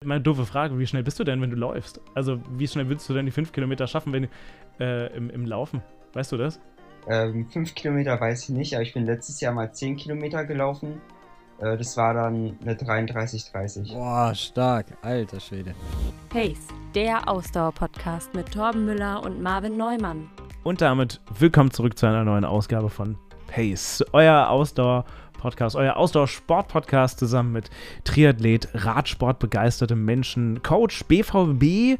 Meine doofe Frage, wie schnell bist du denn, wenn du läufst? Also, wie schnell willst du denn die 5 Kilometer schaffen, wenn im Laufen? Weißt du das? 5 Kilometer weiß ich nicht, aber ich bin letztes Jahr mal 10 Kilometer gelaufen. Das war dann eine 33,30. Boah, stark. Alter Schwede. Pace, der Ausdauer-Podcast mit Torben Müller und Marvin Neumann. Und damit willkommen zurück zu einer neuen Ausgabe von Pace, euer Ausdauer-Podcast, euer Ausdauer-Sport-Podcast zusammen mit Triathlet, Radsport-begeistertem Menschen, Coach, BVB,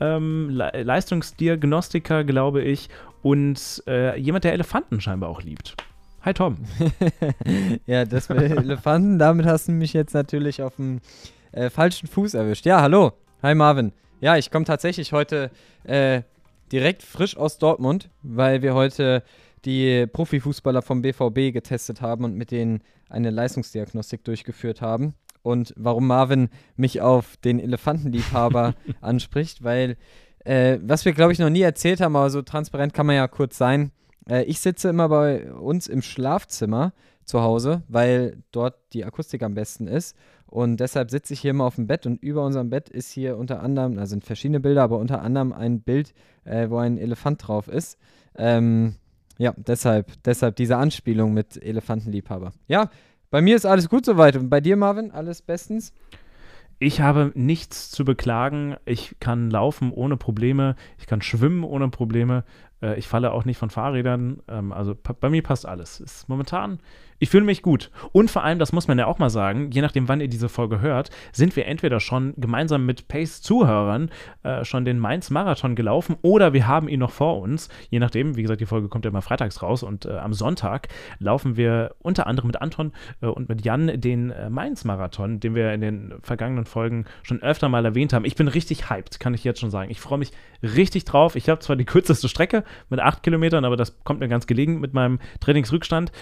Leistungsdiagnostiker, glaube ich, und jemand, der Elefanten scheinbar auch liebt. Hi Tom. Ja, das mit Elefanten, damit hast du mich jetzt natürlich auf dem falschen Fuß erwischt. Ja, hallo. Hi Marvin. Ja, ich komme tatsächlich heute direkt frisch aus Dortmund, weil wir heute die Profifußballer vom BVB getestet haben und mit denen eine Leistungsdiagnostik durchgeführt haben. Und warum Marvin mich auf den Elefantenliebhaber anspricht, weil, was wir, glaube ich, noch nie erzählt haben, aber so transparent kann man ja kurz sein. Ich sitze immer bei uns im Schlafzimmer zu Hause, weil dort die Akustik am besten ist. Und deshalb sitze ich hier immer auf dem Bett und über unserem Bett ist hier unter anderem, da sind verschiedene Bilder, aber unter anderem ein Bild, wo ein Elefant drauf ist. Ja, deshalb diese Anspielung mit Elefantenliebhaber. Ja, bei mir ist alles gut soweit. Und bei dir, Marvin, alles bestens? Ich habe nichts zu beklagen. Ich kann laufen ohne Probleme. Ich kann schwimmen ohne Probleme. Ich falle auch nicht von Fahrrädern. Also bei mir passt alles. Ist momentan, ich fühle mich gut. Und vor allem, das muss man ja auch mal sagen, je nachdem, wann ihr diese Folge hört, sind wir entweder schon gemeinsam mit Pace-Zuhörern schon den Mainz-Marathon gelaufen oder wir haben ihn noch vor uns. Je nachdem, wie gesagt, die Folge kommt ja immer freitags raus und am Sonntag laufen wir unter anderem mit Anton und mit Jan den Mainz-Marathon, den wir in den vergangenen Folgen schon öfter mal erwähnt haben. Ich bin richtig hyped, kann ich jetzt schon sagen. Ich freue mich richtig drauf. Ich habe zwar die kürzeste Strecke mit 8 Kilometern, aber das kommt mir ganz gelegen mit meinem Trainingsrückstand.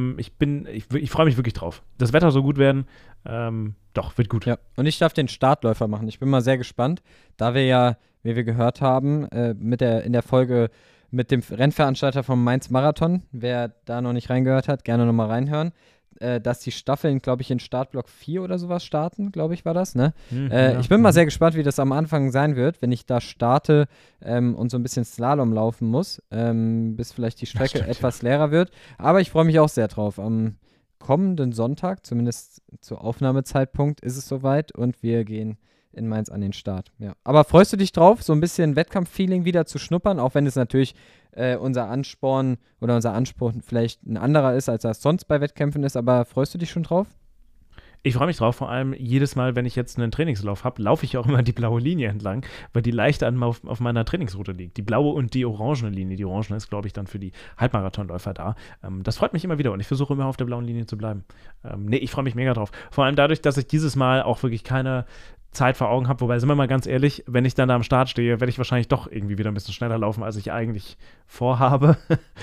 Ich freue mich wirklich drauf. Das Wetter soll gut werden. Doch, wird gut. Ja, und ich darf den Startläufer machen. Ich bin mal sehr gespannt, da wir ja, wie wir gehört haben, in der Folge mit dem Rennveranstalter vom Mainz-Marathon, wer da noch nicht reingehört hat, gerne nochmal reinhören, dass die Staffeln, glaube ich, in Startblock 4 oder sowas starten, glaube ich, war das, ne? Ja. Ich bin mal sehr gespannt, wie das am Anfang sein wird, wenn ich da starte und so ein bisschen Slalom laufen muss, bis vielleicht die Strecke etwas leerer wird. Aber ich freue mich auch sehr drauf. Am kommenden Sonntag, zumindest zu Aufnahmezeitpunkt, ist es soweit und wir gehen in Mainz an den Start. Ja. Aber freust du dich drauf, so ein bisschen Wettkampffeeling wieder zu schnuppern, auch wenn es natürlich unser Ansporn oder unser Anspruch vielleicht ein anderer ist, als das sonst bei Wettkämpfen ist, aber freust du dich schon drauf? Ich freue mich drauf, vor allem jedes Mal, wenn ich jetzt einen Trainingslauf habe, laufe ich auch immer die blaue Linie entlang, weil die leicht auf meiner Trainingsroute liegt. Die blaue und die orangene Linie. Die orangene ist, glaube ich, dann für die Halbmarathonläufer da. Das freut mich immer wieder und ich versuche immer auf der blauen Linie zu bleiben. Ich freue mich mega drauf. Vor allem dadurch, dass ich dieses Mal auch wirklich keine Zeit vor Augen habe, wobei, sind wir mal ganz ehrlich, wenn ich dann da am Start stehe, werde ich wahrscheinlich doch irgendwie wieder ein bisschen schneller laufen, als ich eigentlich vorhabe.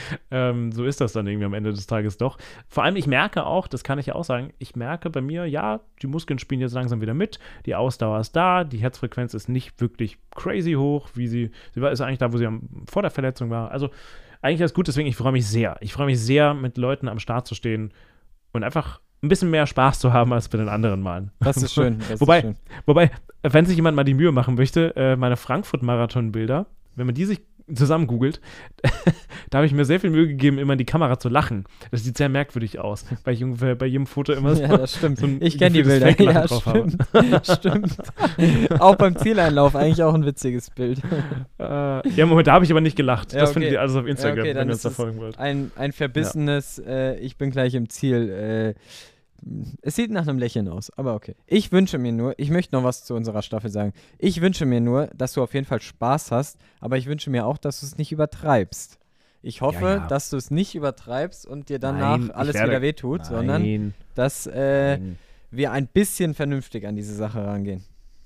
So ist das dann irgendwie am Ende des Tages doch. Vor allem, ich merke auch, das kann ich ja auch sagen, ich merke bei mir, ja, die Muskeln spielen jetzt langsam wieder mit, die Ausdauer ist da, die Herzfrequenz ist nicht wirklich crazy hoch, sie ist eigentlich da, wo sie vor der Verletzung war. Also eigentlich alles gut, deswegen ich freue mich sehr. Ich freue mich sehr, mit Leuten am Start zu stehen und einfach ein bisschen mehr Spaß zu haben als bei den anderen Malen. Das ist schön. Wobei, wenn sich jemand mal die Mühe machen möchte, meine Frankfurt-Marathon-Bilder, wenn man die sich zusammen googelt, da habe ich mir sehr viel Mühe gegeben, immer in die Kamera zu lachen. Das sieht sehr merkwürdig aus, weil ich ungefähr bei jedem Foto immer ja, das stimmt. So ein ich kenne die Bilder. Ja, drauf stimmt. Stimmt. Auch beim Zieleinlauf eigentlich auch ein witziges Bild. Ja, Moment, da habe ich aber nicht gelacht. Ja, das okay. findet ihr alles auf Instagram, ja, okay, wenn ihr uns da folgen wollt. Ein verbissenes, ich bin gleich im Ziel. Es sieht nach einem Lächeln aus, aber okay. Ich möchte noch was zu unserer Staffel sagen. Ich wünsche mir nur, dass du auf jeden Fall Spaß hast, aber ich wünsche mir auch, dass du es nicht übertreibst. Ich hoffe, dass du es nicht übertreibst und dir danach alles wieder wehtut, sondern dass wir ein bisschen vernünftig an diese Sache rangehen.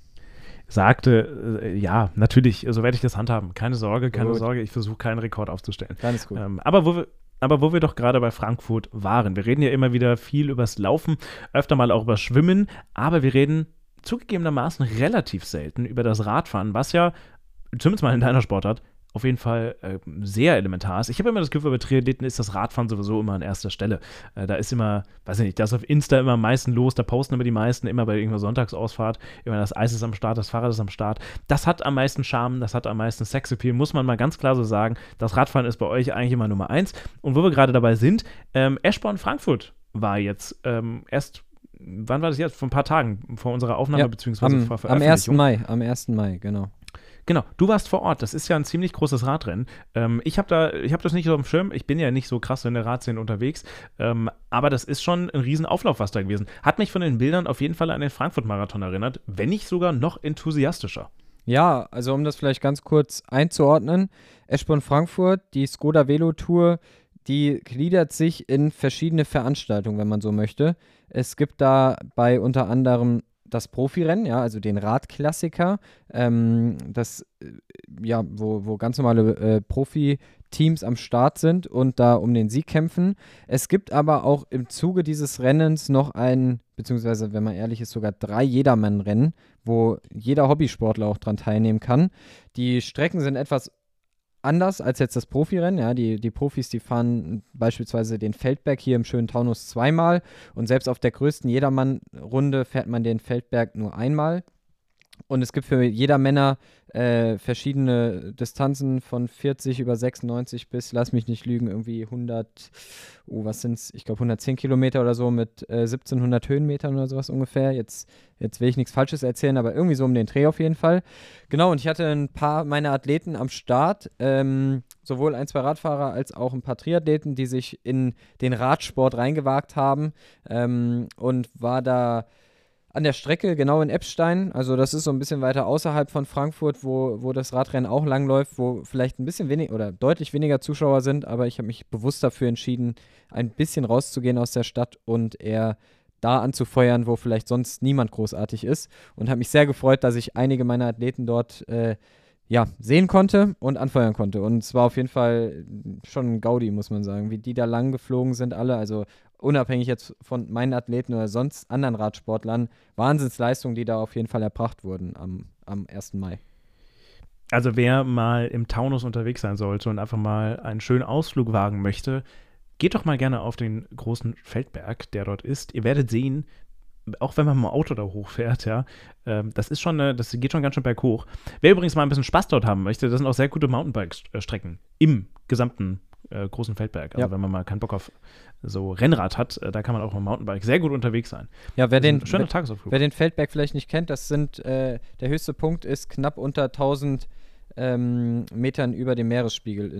Sagte, ja, natürlich, so werde ich das handhaben. Keine Sorge, ich versuche keinen Rekord aufzustellen. Ganz gut. Aber wo wir doch gerade bei Frankfurt waren, wir reden ja immer wieder viel übers Laufen, öfter mal auch über Schwimmen, aber wir reden zugegebenermaßen relativ selten über das Radfahren, was ja, zumindest mal in deiner Sportart, auf jeden Fall sehr elementar ist. Ich habe immer das Gefühl, bei Triathleten ist das Radfahren sowieso immer an erster Stelle. Da ist immer, weiß ich nicht, da ist auf Insta immer am meisten los, da posten immer die meisten, immer bei irgendeiner Sonntagsausfahrt, immer das Eis ist am Start, das Fahrrad ist am Start. Das hat am meisten Charme, das hat am meisten Sexappeal, muss man mal ganz klar so sagen. Das Radfahren ist bei euch eigentlich immer Nummer 1. Und wo wir gerade dabei sind, Eschborn Frankfurt war jetzt erst, wann war das jetzt? Vor ein paar Tagen vor unserer Aufnahme, beziehungsweise vor Veröffentlichung. Am 1. Mai, genau. Genau, du warst vor Ort, das ist ja ein ziemlich großes Radrennen. Ich hab das nicht so auf dem Schirm, ich bin ja nicht so krass in der Radszene unterwegs, aber das ist schon ein riesen Auflauf, was da gewesen. Hat mich von den Bildern auf jeden Fall an den Frankfurt-Marathon erinnert, wenn nicht sogar noch enthusiastischer. Ja, also um das vielleicht ganz kurz einzuordnen, Eschborn-Frankfurt, die Skoda Velo Tour, die gliedert sich in verschiedene Veranstaltungen, wenn man so möchte. Es gibt dabei unter anderem das Profirennen, ja, also den Radklassiker, wo ganz normale Profiteams am Start sind und da um den Sieg kämpfen. Es gibt aber auch im Zuge dieses Rennens noch beziehungsweise, wenn man ehrlich ist, sogar 3 Jedermann-Rennen, wo jeder Hobbysportler auch dran teilnehmen kann. Die Strecken sind etwas anders als jetzt das Profirennen. Ja, die Profis, die fahren beispielsweise den Feldberg hier im schönen Taunus 2-mal und selbst auf der größten Jedermann-Runde fährt man den Feldberg nur einmal. Und es gibt für Jedermänner verschiedene Distanzen von 40 über 96 bis, lass mich nicht lügen, irgendwie 110 Kilometer oder so mit 1700 Höhenmetern oder sowas ungefähr. Jetzt will ich nichts Falsches erzählen, aber irgendwie so um den Dreh auf jeden Fall. Genau, und ich hatte ein paar meiner Athleten am Start, sowohl 1, 2 Radfahrer als auch ein paar Triathleten, die sich in den Radsport reingewagt haben und war da an der Strecke, genau in Eppstein, also das ist so ein bisschen weiter außerhalb von Frankfurt, wo das Radrennen auch langläuft, wo vielleicht ein bisschen weniger oder deutlich weniger Zuschauer sind, aber ich habe mich bewusst dafür entschieden, ein bisschen rauszugehen aus der Stadt und eher da anzufeuern, wo vielleicht sonst niemand großartig ist, und habe mich sehr gefreut, dass ich einige meiner Athleten dort sehen konnte und anfeuern konnte, und es war auf jeden Fall schon ein Gaudi, muss man sagen, wie die da lang geflogen sind alle, also unabhängig jetzt von meinen Athleten oder sonst anderen Radsportlern, Wahnsinnsleistungen, die da auf jeden Fall erbracht wurden am 1. Mai. Also wer mal im Taunus unterwegs sein sollte und einfach mal einen schönen Ausflug wagen möchte, geht doch mal gerne auf den großen Feldberg, der dort ist. Ihr werdet sehen, auch wenn man mit dem Auto da hochfährt, ja, das geht schon ganz schön berghoch. Wer übrigens mal ein bisschen Spaß dort haben möchte, das sind auch sehr gute Mountainbike-Strecken im gesamten großen Feldberg. Also wenn man mal keinen Bock auf so Rennrad hat, da kann man auch mit dem Mountainbike sehr gut unterwegs sein. Ja, wer den Tagesausflug. vielleicht nicht kennt, der höchste Punkt ist knapp unter 1000 Metern über dem Meeresspiegel,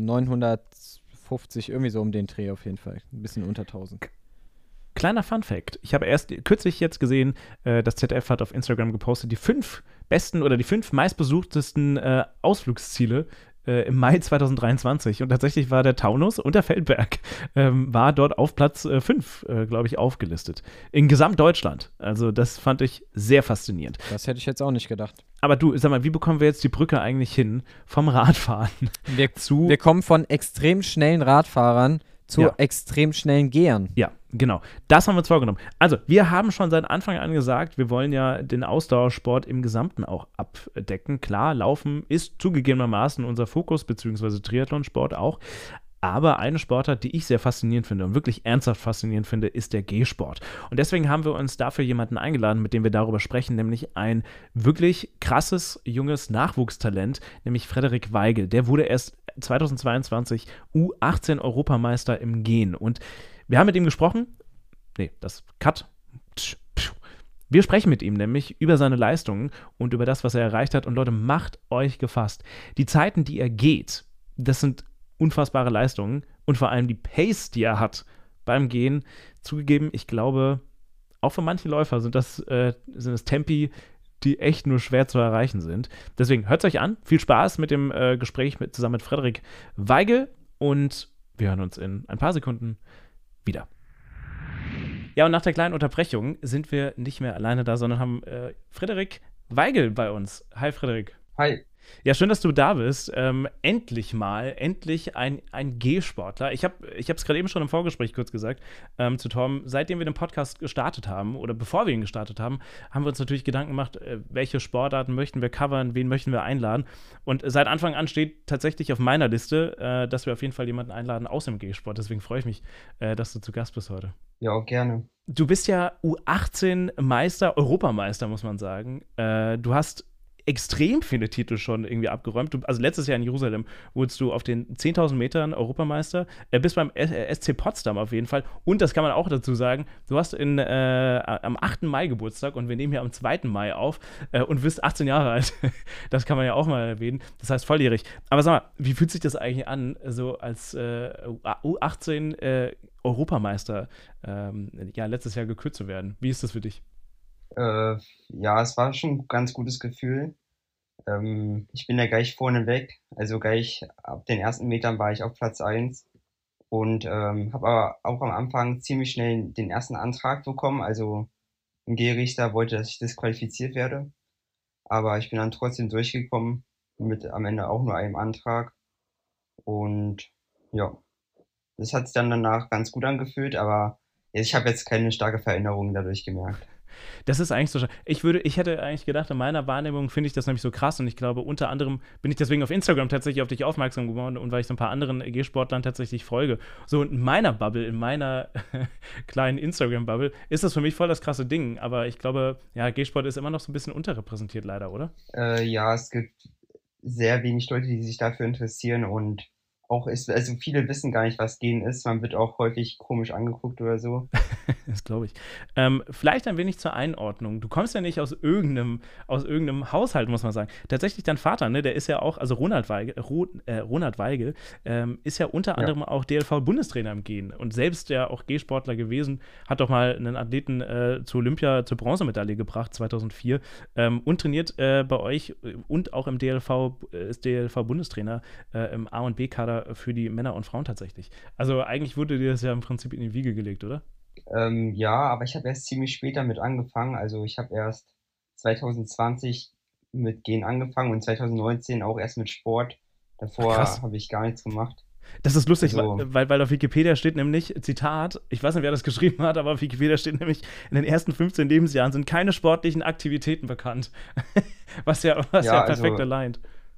950, irgendwie so um den Dreh auf jeden Fall, ein bisschen unter 1000. Kleiner Fun-Fact, ich habe erst kürzlich jetzt gesehen, das ZDF hat auf Instagram gepostet, die 5 besten oder die 5 meistbesuchtesten Ausflugsziele im Mai 2023, und tatsächlich war der Taunus und der Feldberg war dort auf Platz 5, glaube ich, aufgelistet. In Gesamtdeutschland. Also das fand ich sehr faszinierend. Das hätte ich jetzt auch nicht gedacht. Aber du, sag mal, wie bekommen wir jetzt die Brücke eigentlich hin vom Radfahren Wir kommen von extrem schnellen Radfahrern zu extrem schnellen Gehern. Ja, genau. Das haben wir uns vorgenommen. Also, wir haben schon seit Anfang an gesagt, wir wollen ja den Ausdauersport im Gesamten auch abdecken. Klar, Laufen ist zugegebenermaßen unser Fokus, beziehungsweise Triathlonsport auch. Aber eine Sportart, die ich sehr faszinierend finde und wirklich ernsthaft faszinierend finde, ist der Gehsport. Und deswegen haben wir uns dafür jemanden eingeladen, mit dem wir darüber sprechen, nämlich ein wirklich krasses, junges Nachwuchstalent, nämlich Frederik Weigel. Der wurde erst 2022 U18-Europameister im Gehen. Und wir haben mit ihm gesprochen. Wir sprechen mit ihm nämlich über seine Leistungen und über das, was er erreicht hat. Und Leute, macht euch gefasst. Die Zeiten, die er geht, das sind unfassbare Leistungen, und vor allem die Pace, die er hat beim Gehen. Zugegeben, ich glaube, auch für manche Läufer sind es Tempi, die echt nur schwer zu erreichen sind. Deswegen hört es euch an. Viel Spaß mit dem Gespräch zusammen mit Frederik Weigel, und wir hören uns in ein paar Sekunden wieder. Ja, und nach der kleinen Unterbrechung sind wir nicht mehr alleine da, sondern haben Frederik Weigel bei uns. Hi, Frederik. Hi. Ja, schön, dass du da bist. Endlich ein G-Sportler. Ich habe es gerade eben schon im Vorgespräch kurz gesagt zu Tom. Seitdem wir den Podcast gestartet haben oder bevor wir ihn gestartet haben, haben wir uns natürlich Gedanken gemacht, welche Sportarten möchten wir covern, wen möchten wir einladen. Und seit Anfang an steht tatsächlich auf meiner Liste, dass wir auf jeden Fall jemanden einladen aus dem G-Sport. Deswegen freue ich mich, dass du zu Gast bist heute. Ja, auch gerne. Du bist ja U18-Meister, Europameister, muss man sagen. Du hast extrem viele Titel schon irgendwie abgeräumt. Also letztes Jahr in Jerusalem wurdest du auf den 10.000 Metern Europameister, bist beim SC Potsdam auf jeden Fall. Und das kann man auch dazu sagen, du hast am 8. Mai Geburtstag und wir nehmen hier am 2. Mai auf und bist 18 Jahre alt. Das kann man ja auch mal erwähnen. Das heißt volljährig. Aber sag mal, wie fühlt sich das eigentlich an, so als U18 Europameister letztes Jahr gekürt zu werden? Wie ist das für dich? Ja, es war schon ein ganz gutes Gefühl. Ich bin ja gleich vorne weg, also gleich ab den ersten Metern war ich auf Platz 1 und habe aber auch am Anfang ziemlich schnell den ersten Antrag bekommen. Also ein G-Richter wollte, dass ich disqualifiziert werde, aber ich bin dann trotzdem durchgekommen mit am Ende auch nur einem Antrag und ja, das hat sich dann danach ganz gut angefühlt, aber ich habe jetzt keine starke Veränderung dadurch gemerkt. Das ist eigentlich so schade. Ich hätte eigentlich gedacht, in meiner Wahrnehmung finde ich das nämlich so krass und ich glaube, unter anderem bin ich deswegen auf Instagram tatsächlich auf dich aufmerksam geworden und weil ich so ein paar anderen G-Sportlern tatsächlich folge. So in meiner Bubble, in meiner kleinen Instagram-Bubble, ist das für mich voll das krasse Ding. Aber ich glaube, ja, G-Sport ist immer noch so ein bisschen unterrepräsentiert, leider, oder? Ja, es gibt sehr wenig Leute, die sich dafür interessieren und auch also viele wissen gar nicht, was Gehen ist. Man wird auch häufig komisch angeguckt oder so. Das glaube ich. Vielleicht ein wenig zur Einordnung. Du kommst ja nicht aus irgendeinem Haushalt, muss man sagen. Tatsächlich dein Vater, ne, der ist ja auch, also Ronald Weigel, ist ja unter anderem auch DLV-Bundestrainer im Gehen und selbst ja auch G-Sportler gewesen, hat doch mal einen Athleten zur Olympia, zur Bronzemedaille gebracht, 2004, und trainiert bei euch und auch im ist DLV-Bundestrainer im A- und B-Kader für die Männer und Frauen tatsächlich. Also eigentlich wurde dir das ja im Prinzip in die Wiege gelegt, oder? Ja, aber ich habe erst ziemlich spät damit angefangen. Also ich habe erst 2020 mit Gehen angefangen und 2019 auch erst mit Sport. Ach, krass. Davor habe ich gar nichts gemacht. Das ist lustig, Also, weil auf Wikipedia steht nämlich, Zitat, ich weiß nicht, wer das geschrieben hat, aber auf Wikipedia steht nämlich, in den ersten 15 Lebensjahren sind keine sportlichen Aktivitäten bekannt. was ja perfekt also aligned.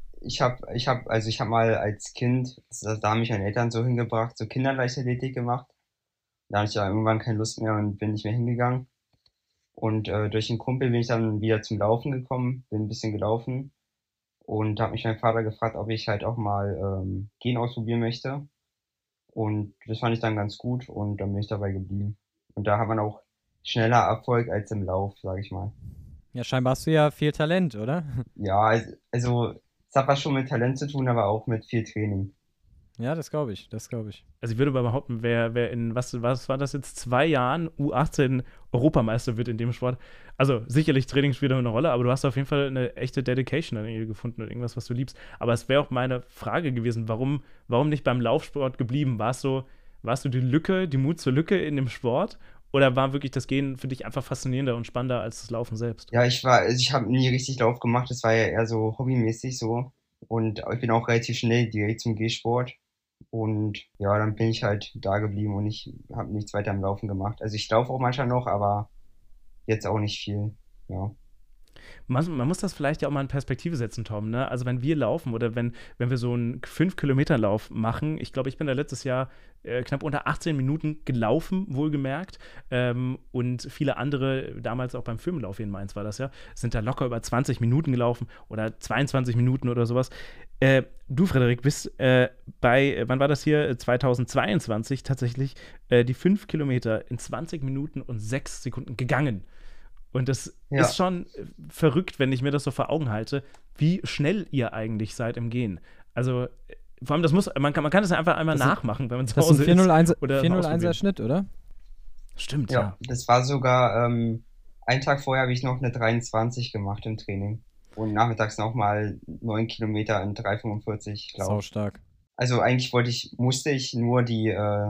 ich hab mal als Kind, da haben mich meine Eltern so hingebracht, so Kinderleichtathletik gemacht. Da hatte ich ja irgendwann keine Lust mehr und bin nicht mehr hingegangen. Und durch einen Kumpel bin ich dann wieder zum Laufen gekommen, bin ein bisschen gelaufen und da hat mich mein Vater gefragt, ob ich halt auch mal Gehen ausprobieren möchte. Und das fand ich dann ganz gut und dann bin ich dabei geblieben. Und da hat man auch schneller Erfolg als im Lauf, sage ich mal. Ja, scheinbar hast du ja viel Talent, oder? Ja, also es hat was schon mit Talent zu tun, aber auch mit viel Training. Ja, das glaube ich, das glaube ich. Also ich würde mal behaupten, wer in, was war das jetzt, 2 Jahren U18 Europameister wird in dem Sport, also sicherlich Training spielt eine Rolle, aber du hast auf jeden Fall eine echte Dedication an ihr gefunden und irgendwas, was du liebst. Aber es wäre auch meine Frage gewesen, warum nicht beim Laufsport geblieben? Warst du die Mut zur Lücke in dem Sport? Oder war wirklich das Gehen für dich einfach faszinierender und spannender als das Laufen selbst? Ja, ich habe nie richtig Lauf gemacht, das war ja eher so hobbymäßig so. Und ich bin auch relativ schnell direkt zum Gehsport. Und ja, dann bin ich halt da geblieben und ich habe nichts weiter im Laufen gemacht. Also ich laufe auch manchmal noch, aber jetzt auch nicht viel. Ja. Man muss das vielleicht ja auch mal in Perspektive setzen, Tom. Ne? Also wenn wir laufen oder wenn wir so einen 5-Kilometer-Lauf machen, ich glaube, ich bin da letztes Jahr knapp unter 18 Minuten gelaufen, wohlgemerkt. Und viele andere, damals auch beim Firmenlauf in Mainz war das ja, sind da locker über 20 Minuten gelaufen oder 22 Minuten oder sowas. Du, Frederik, bist wann war das hier? 2022 tatsächlich die 5 Kilometer in 20 Minuten und 6 Sekunden gegangen. Und das Ja, ist schon verrückt, wenn ich mir das so vor Augen halte, wie schnell ihr eigentlich seid im Gehen. Also, vor allem, man kann das ja einfach einmal nachmachen, wenn man zu Das ist Hause ein ist. 401er Schnitt, oder? Stimmt, ja, ja. das war sogar, einen Tag vorher habe ich noch eine 23 gemacht im Training. Und nachmittags nochmal 9 Kilometer in 3,45 Sau gelaufen. stark. Also eigentlich musste ich nur die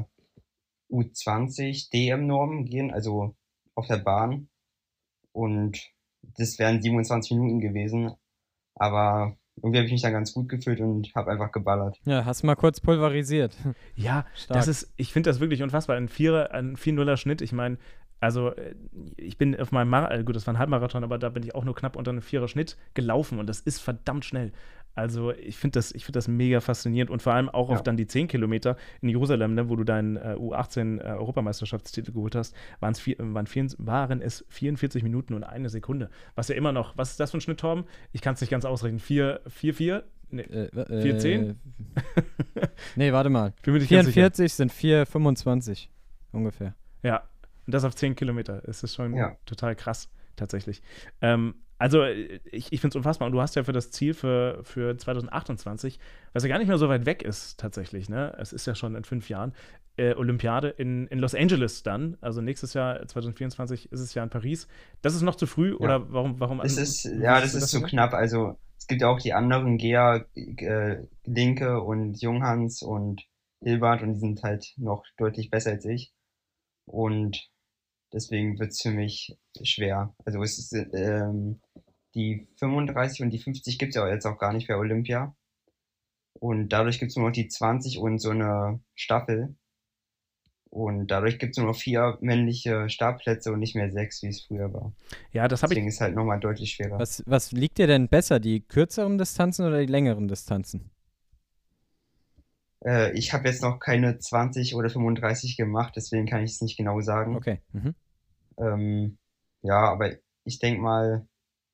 U20 DM-Norm gehen, also auf der Bahn. Und das wären 27 Minuten gewesen. Aber irgendwie habe ich mich dann ganz gut gefühlt und habe einfach geballert. Ja, hast mal kurz pulverisiert. Ja, Stark. ich finde das wirklich unfassbar. Ein 4-0er Schnitt, ich meine, also ich bin auf meinem gut, das war ein Halbmarathon, aber da bin ich auch nur knapp unter einem 4er Schnitt gelaufen und das ist verdammt schnell. Also ich finde das mega faszinierend und vor allem auch auf dann die 10 Kilometer in Jerusalem, ne, wo du deinen U18 Europameisterschaftstitel geholt hast, waren es 44 Minuten und 1 Sekunde. Was ja immer noch, was ist das für ein Schnitt, Torben? Ich kann es nicht ganz ausrechnen. 4,4? Nee, 4,10? Nee, warte mal. 44 sind 4,25 ungefähr. Ja, und das auf 10 Kilometer. Es ist schon total krass, tatsächlich. Also, ich finde es unfassbar. Und du hast ja für das Ziel für 2028, was ja gar nicht mehr so weit weg ist, tatsächlich, ne? Es ist ja schon in 5 Jahren, Olympiade in Los Angeles dann. Also nächstes Jahr, 2024, ist es ja in Paris. Das ist noch zu früh, oder warum? Das ist zu knapp. Also, es gibt ja auch die anderen Gea, Linke und Junghans und Hilbert und die sind halt noch deutlich besser als ich. Und deswegen wird es für mich schwer. Also es ist, die 35 und die 50 gibt es ja jetzt auch gar nicht bei Olympia. Und dadurch gibt es nur noch die 20 und so eine Staffel. Und dadurch gibt es nur noch 4 männliche Startplätze und nicht mehr 6, wie es früher war. Ja, Deswegen ist es halt nochmal deutlich schwerer. Was liegt dir denn besser, die kürzeren Distanzen oder die längeren Distanzen? Ich habe jetzt noch keine 20 oder 35 gemacht, deswegen kann ich es nicht genau sagen. Okay. Ja, aber ich denke mal,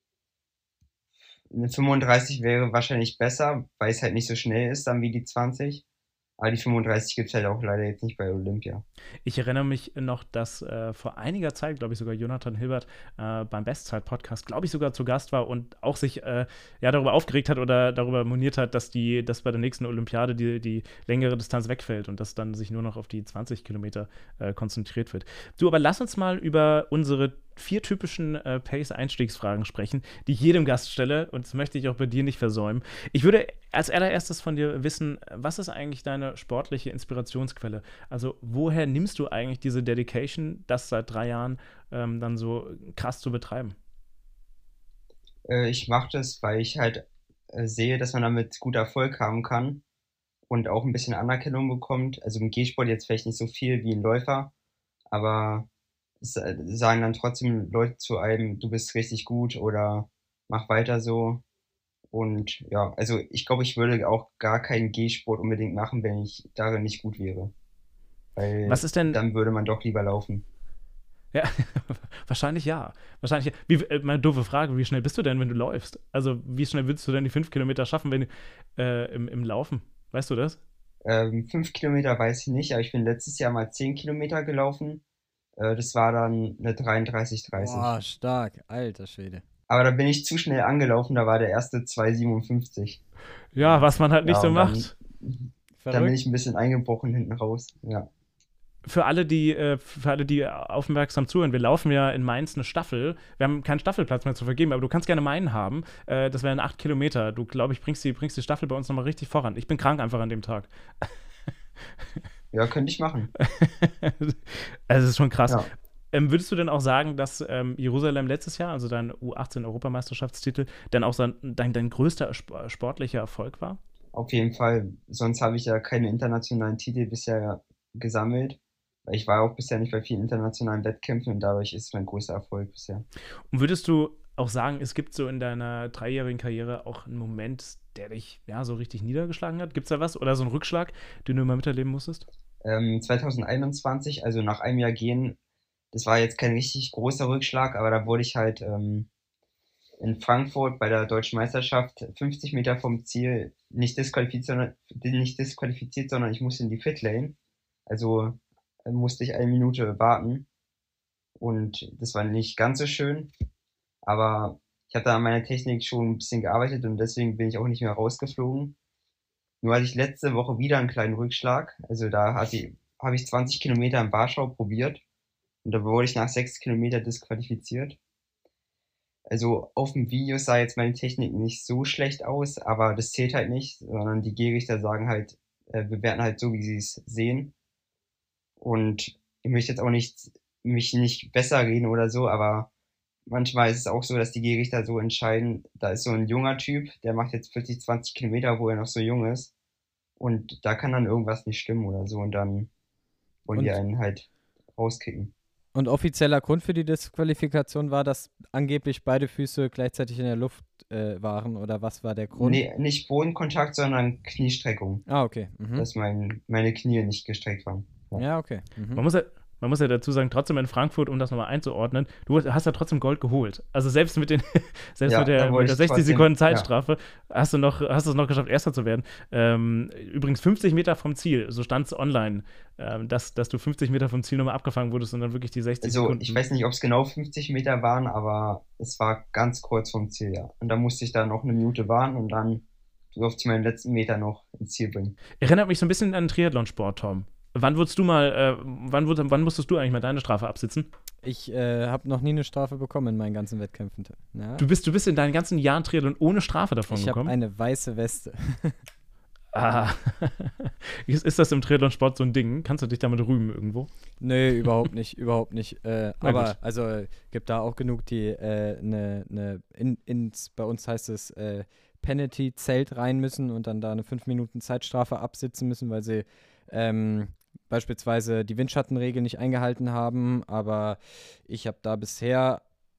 eine 35 wäre wahrscheinlich besser, weil es halt nicht so schnell ist dann wie die 20. Aber die 35 gibt es halt auch leider jetzt nicht bei Olympia. Ich erinnere mich noch, dass vor einiger Zeit, glaube ich, sogar Jonathan Hilbert beim Bestzeit-Podcast, glaube ich, sogar zu Gast war und auch sich darüber aufgeregt hat oder darüber moniert hat, dass bei der nächsten Olympiade die längere Distanz wegfällt und dass dann sich nur noch auf die 20 Kilometer konzentriert wird. Du, aber lass uns mal über unsere 4 typischen Pace-Einstiegsfragen sprechen, die ich jedem Gast stelle, und das möchte ich auch bei dir nicht versäumen. Ich würde als allererstes von dir wissen, was ist eigentlich deine sportliche Inspirationsquelle? Also woher nimmst du eigentlich diese Dedication, das seit 3 Jahren dann so krass zu betreiben? Ich mache das, weil ich halt sehe, dass man damit gut Erfolg haben kann und auch ein bisschen Anerkennung bekommt. Also im Gehsport jetzt vielleicht nicht so viel wie ein Läufer, aber sagen dann trotzdem Leute zu einem, du bist richtig gut oder mach weiter so. Und ja, also ich glaube, ich würde auch gar keinen Gehsport unbedingt machen, wenn ich darin nicht gut wäre. Weil Was ist denn dann würde man doch lieber laufen. Ja, wahrscheinlich ja. Wahrscheinlich ja. Meine doofe Frage, wie schnell bist du denn, wenn du läufst? Also, wie schnell würdest du denn die 5 Kilometer schaffen, wenn im Laufen? Weißt du das? 5 Kilometer weiß ich nicht, aber ich bin letztes Jahr mal 10 Kilometer gelaufen. Das war dann eine 33,30. Boah, stark. Alter Schwede. Aber da bin ich zu schnell angelaufen, da war der erste 2,57. Ja, was man halt nicht Ja, so und macht. dann bin ich ein bisschen eingebrochen hinten raus. Ja. Für alle, die aufmerksam zuhören, wir laufen ja in Mainz eine Staffel. Wir haben keinen Staffelplatz mehr zu vergeben, aber du kannst gerne meinen haben. Das wären 8 Kilometer. Du, glaube ich, bringst die Staffel bei uns nochmal richtig voran. Ich bin krank einfach an dem Tag. Ja, könnte ich machen. Also, es ist schon krass. Ja. Würdest du denn auch sagen, dass Jerusalem letztes Jahr, also dein U18-Europameisterschaftstitel, dann auch dein größter sportlicher Erfolg war? Auf jeden Fall. Sonst habe ich ja keine internationalen Titel bisher gesammelt. Weil ich war auch bisher nicht bei vielen internationalen Wettkämpfen und dadurch ist es mein größter Erfolg bisher. Und würdest du auch sagen, es gibt so in deiner 3-jährigen Karriere auch einen Moment, der dich ja so richtig niedergeschlagen hat? Gibt es da was? Oder so einen Rückschlag, den du immer miterleben musstest? 2021, also nach einem Jahr gehen, das war jetzt kein richtig großer Rückschlag, aber da wurde ich halt in Frankfurt bei der Deutschen Meisterschaft 50 Meter vom Ziel nicht disqualifiziert, sondern ich musste in die Pitlane. Also musste ich 1 Minute warten und das war nicht ganz so schön, aber ich habe da an meiner Technik schon ein bisschen gearbeitet und deswegen bin ich auch nicht mehr rausgeflogen. Nur hatte ich letzte Woche wieder einen kleinen Rückschlag, also da habe ich 20 Kilometer in Warschau probiert und da wurde ich nach 6 Kilometer disqualifiziert. Also auf dem Video sah jetzt meine Technik nicht so schlecht aus, aber das zählt halt nicht, sondern die Gerichter sagen halt, bewerten halt so, wie sie es sehen. Und ich möchte jetzt auch mich nicht besser reden oder so, aber manchmal ist es auch so, dass die Gerichter so entscheiden, da ist so ein junger Typ, der macht jetzt 40, 20 Kilometer, wo er noch so jung ist. Und da kann dann irgendwas nicht stimmen oder so. Und dann wollen die Und, einen halt rauskicken. und offizieller Grund für die Disqualifikation war, dass angeblich beide Füße gleichzeitig in der Luft waren, oder was war der Grund? Nee, nicht Bodenkontakt, sondern Kniestreckung. Ah, okay. Mhm. Dass meine Knie nicht gestreckt waren. Ja. Ja, okay. Mhm. Man muss ja dazu sagen, trotzdem in Frankfurt, um das nochmal einzuordnen, du hast ja trotzdem Gold geholt. Also selbst mit Ja, mit da wollte der ich 60 trotzdem, Sekunden ja. Zeitstrafe hast du es noch geschafft, Erster zu werden. Übrigens 50 Meter vom Ziel, so stand es online, dass du 50 Meter vom Ziel nochmal abgefangen wurdest und dann wirklich die 60 Also Sekunden. ich weiß nicht, ob es genau 50 Meter waren, aber es war ganz kurz vom Ziel, ja. Und da musste ich da noch eine Minute warten und dann durfte ich meinen letzten Meter noch ins Ziel bringen. Erinnert mich so ein bisschen an den Triathlonsport, Tom. Wann musstest du eigentlich mal deine Strafe absitzen? Ich habe noch nie eine Strafe bekommen in meinen ganzen Wettkämpfen. Ja? Du bist in deinen ganzen Jahren Triathlon ohne Strafe davon Ich habe gekommen? eine weiße Weste. Ah. Ist das im Triathlonsport so ein Ding? Kannst du dich damit rühmen irgendwo? Nö, überhaupt nicht, überhaupt nicht. Aber gut. also gibt da auch genug, die bei uns heißt es Penalty-Zelt rein müssen und dann da eine 5 Minuten Zeitstrafe absitzen müssen, weil sie beispielsweise die Windschattenregel nicht eingehalten haben. Aber ich habe da bisher,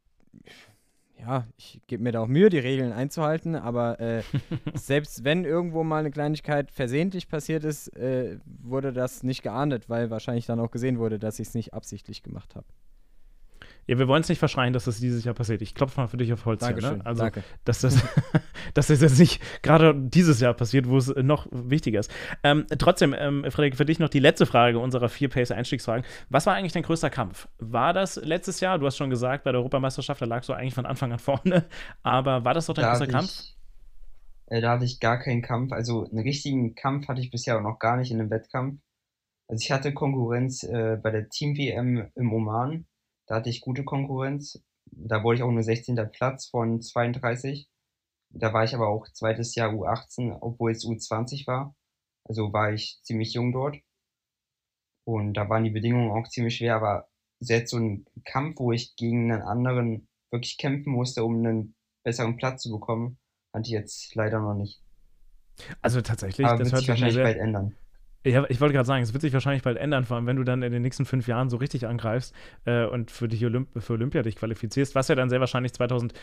ja, ich gebe mir da auch Mühe, die Regeln einzuhalten, aber selbst wenn irgendwo mal eine Kleinigkeit versehentlich passiert ist, wurde das nicht geahndet, weil wahrscheinlich dann auch gesehen wurde, dass ich es nicht absichtlich gemacht habe. Ja, wir wollen es nicht verschreien, dass das dieses Jahr passiert. Ich klopfe mal für dich auf Holz hier, Dankeschön, ne? Also, danke. dass das jetzt nicht gerade dieses Jahr passiert, wo es noch wichtiger ist. Trotzdem, Frederik, für dich noch die letzte Frage unserer 4 Pace-Einstiegsfragen. Was war eigentlich dein größter Kampf? War das letztes Jahr? Du hast schon gesagt, bei der Europameisterschaft, da lagst du eigentlich von Anfang an vorne. Aber war das doch dein größter Kampf? Da hatte ich gar keinen Kampf. Also einen richtigen Kampf hatte ich bisher auch noch gar nicht in einem Wettkampf. Also ich hatte Konkurrenz bei der Team-WM im Oman. Da hatte ich gute Konkurrenz. Da wurde ich auch nur 16. Platz von 32. Da war ich aber auch zweites Jahr U18, obwohl es U20 war. Also war ich ziemlich jung dort. Und da waren die Bedingungen auch ziemlich schwer. Aber jetzt so ein Kampf, wo ich gegen einen anderen wirklich kämpfen musste, um einen besseren Platz zu bekommen, hatte ich jetzt leider noch nicht. Also tatsächlich, Aber das wird hört sich sich mir wahrscheinlich sehr. bald ändern. Ja, ich wollte gerade sagen, es wird sich wahrscheinlich bald ändern, vor allem wenn du dann in den nächsten 5 Jahren so richtig angreifst und für Olympia dich qualifizierst, was ja dann sehr wahrscheinlich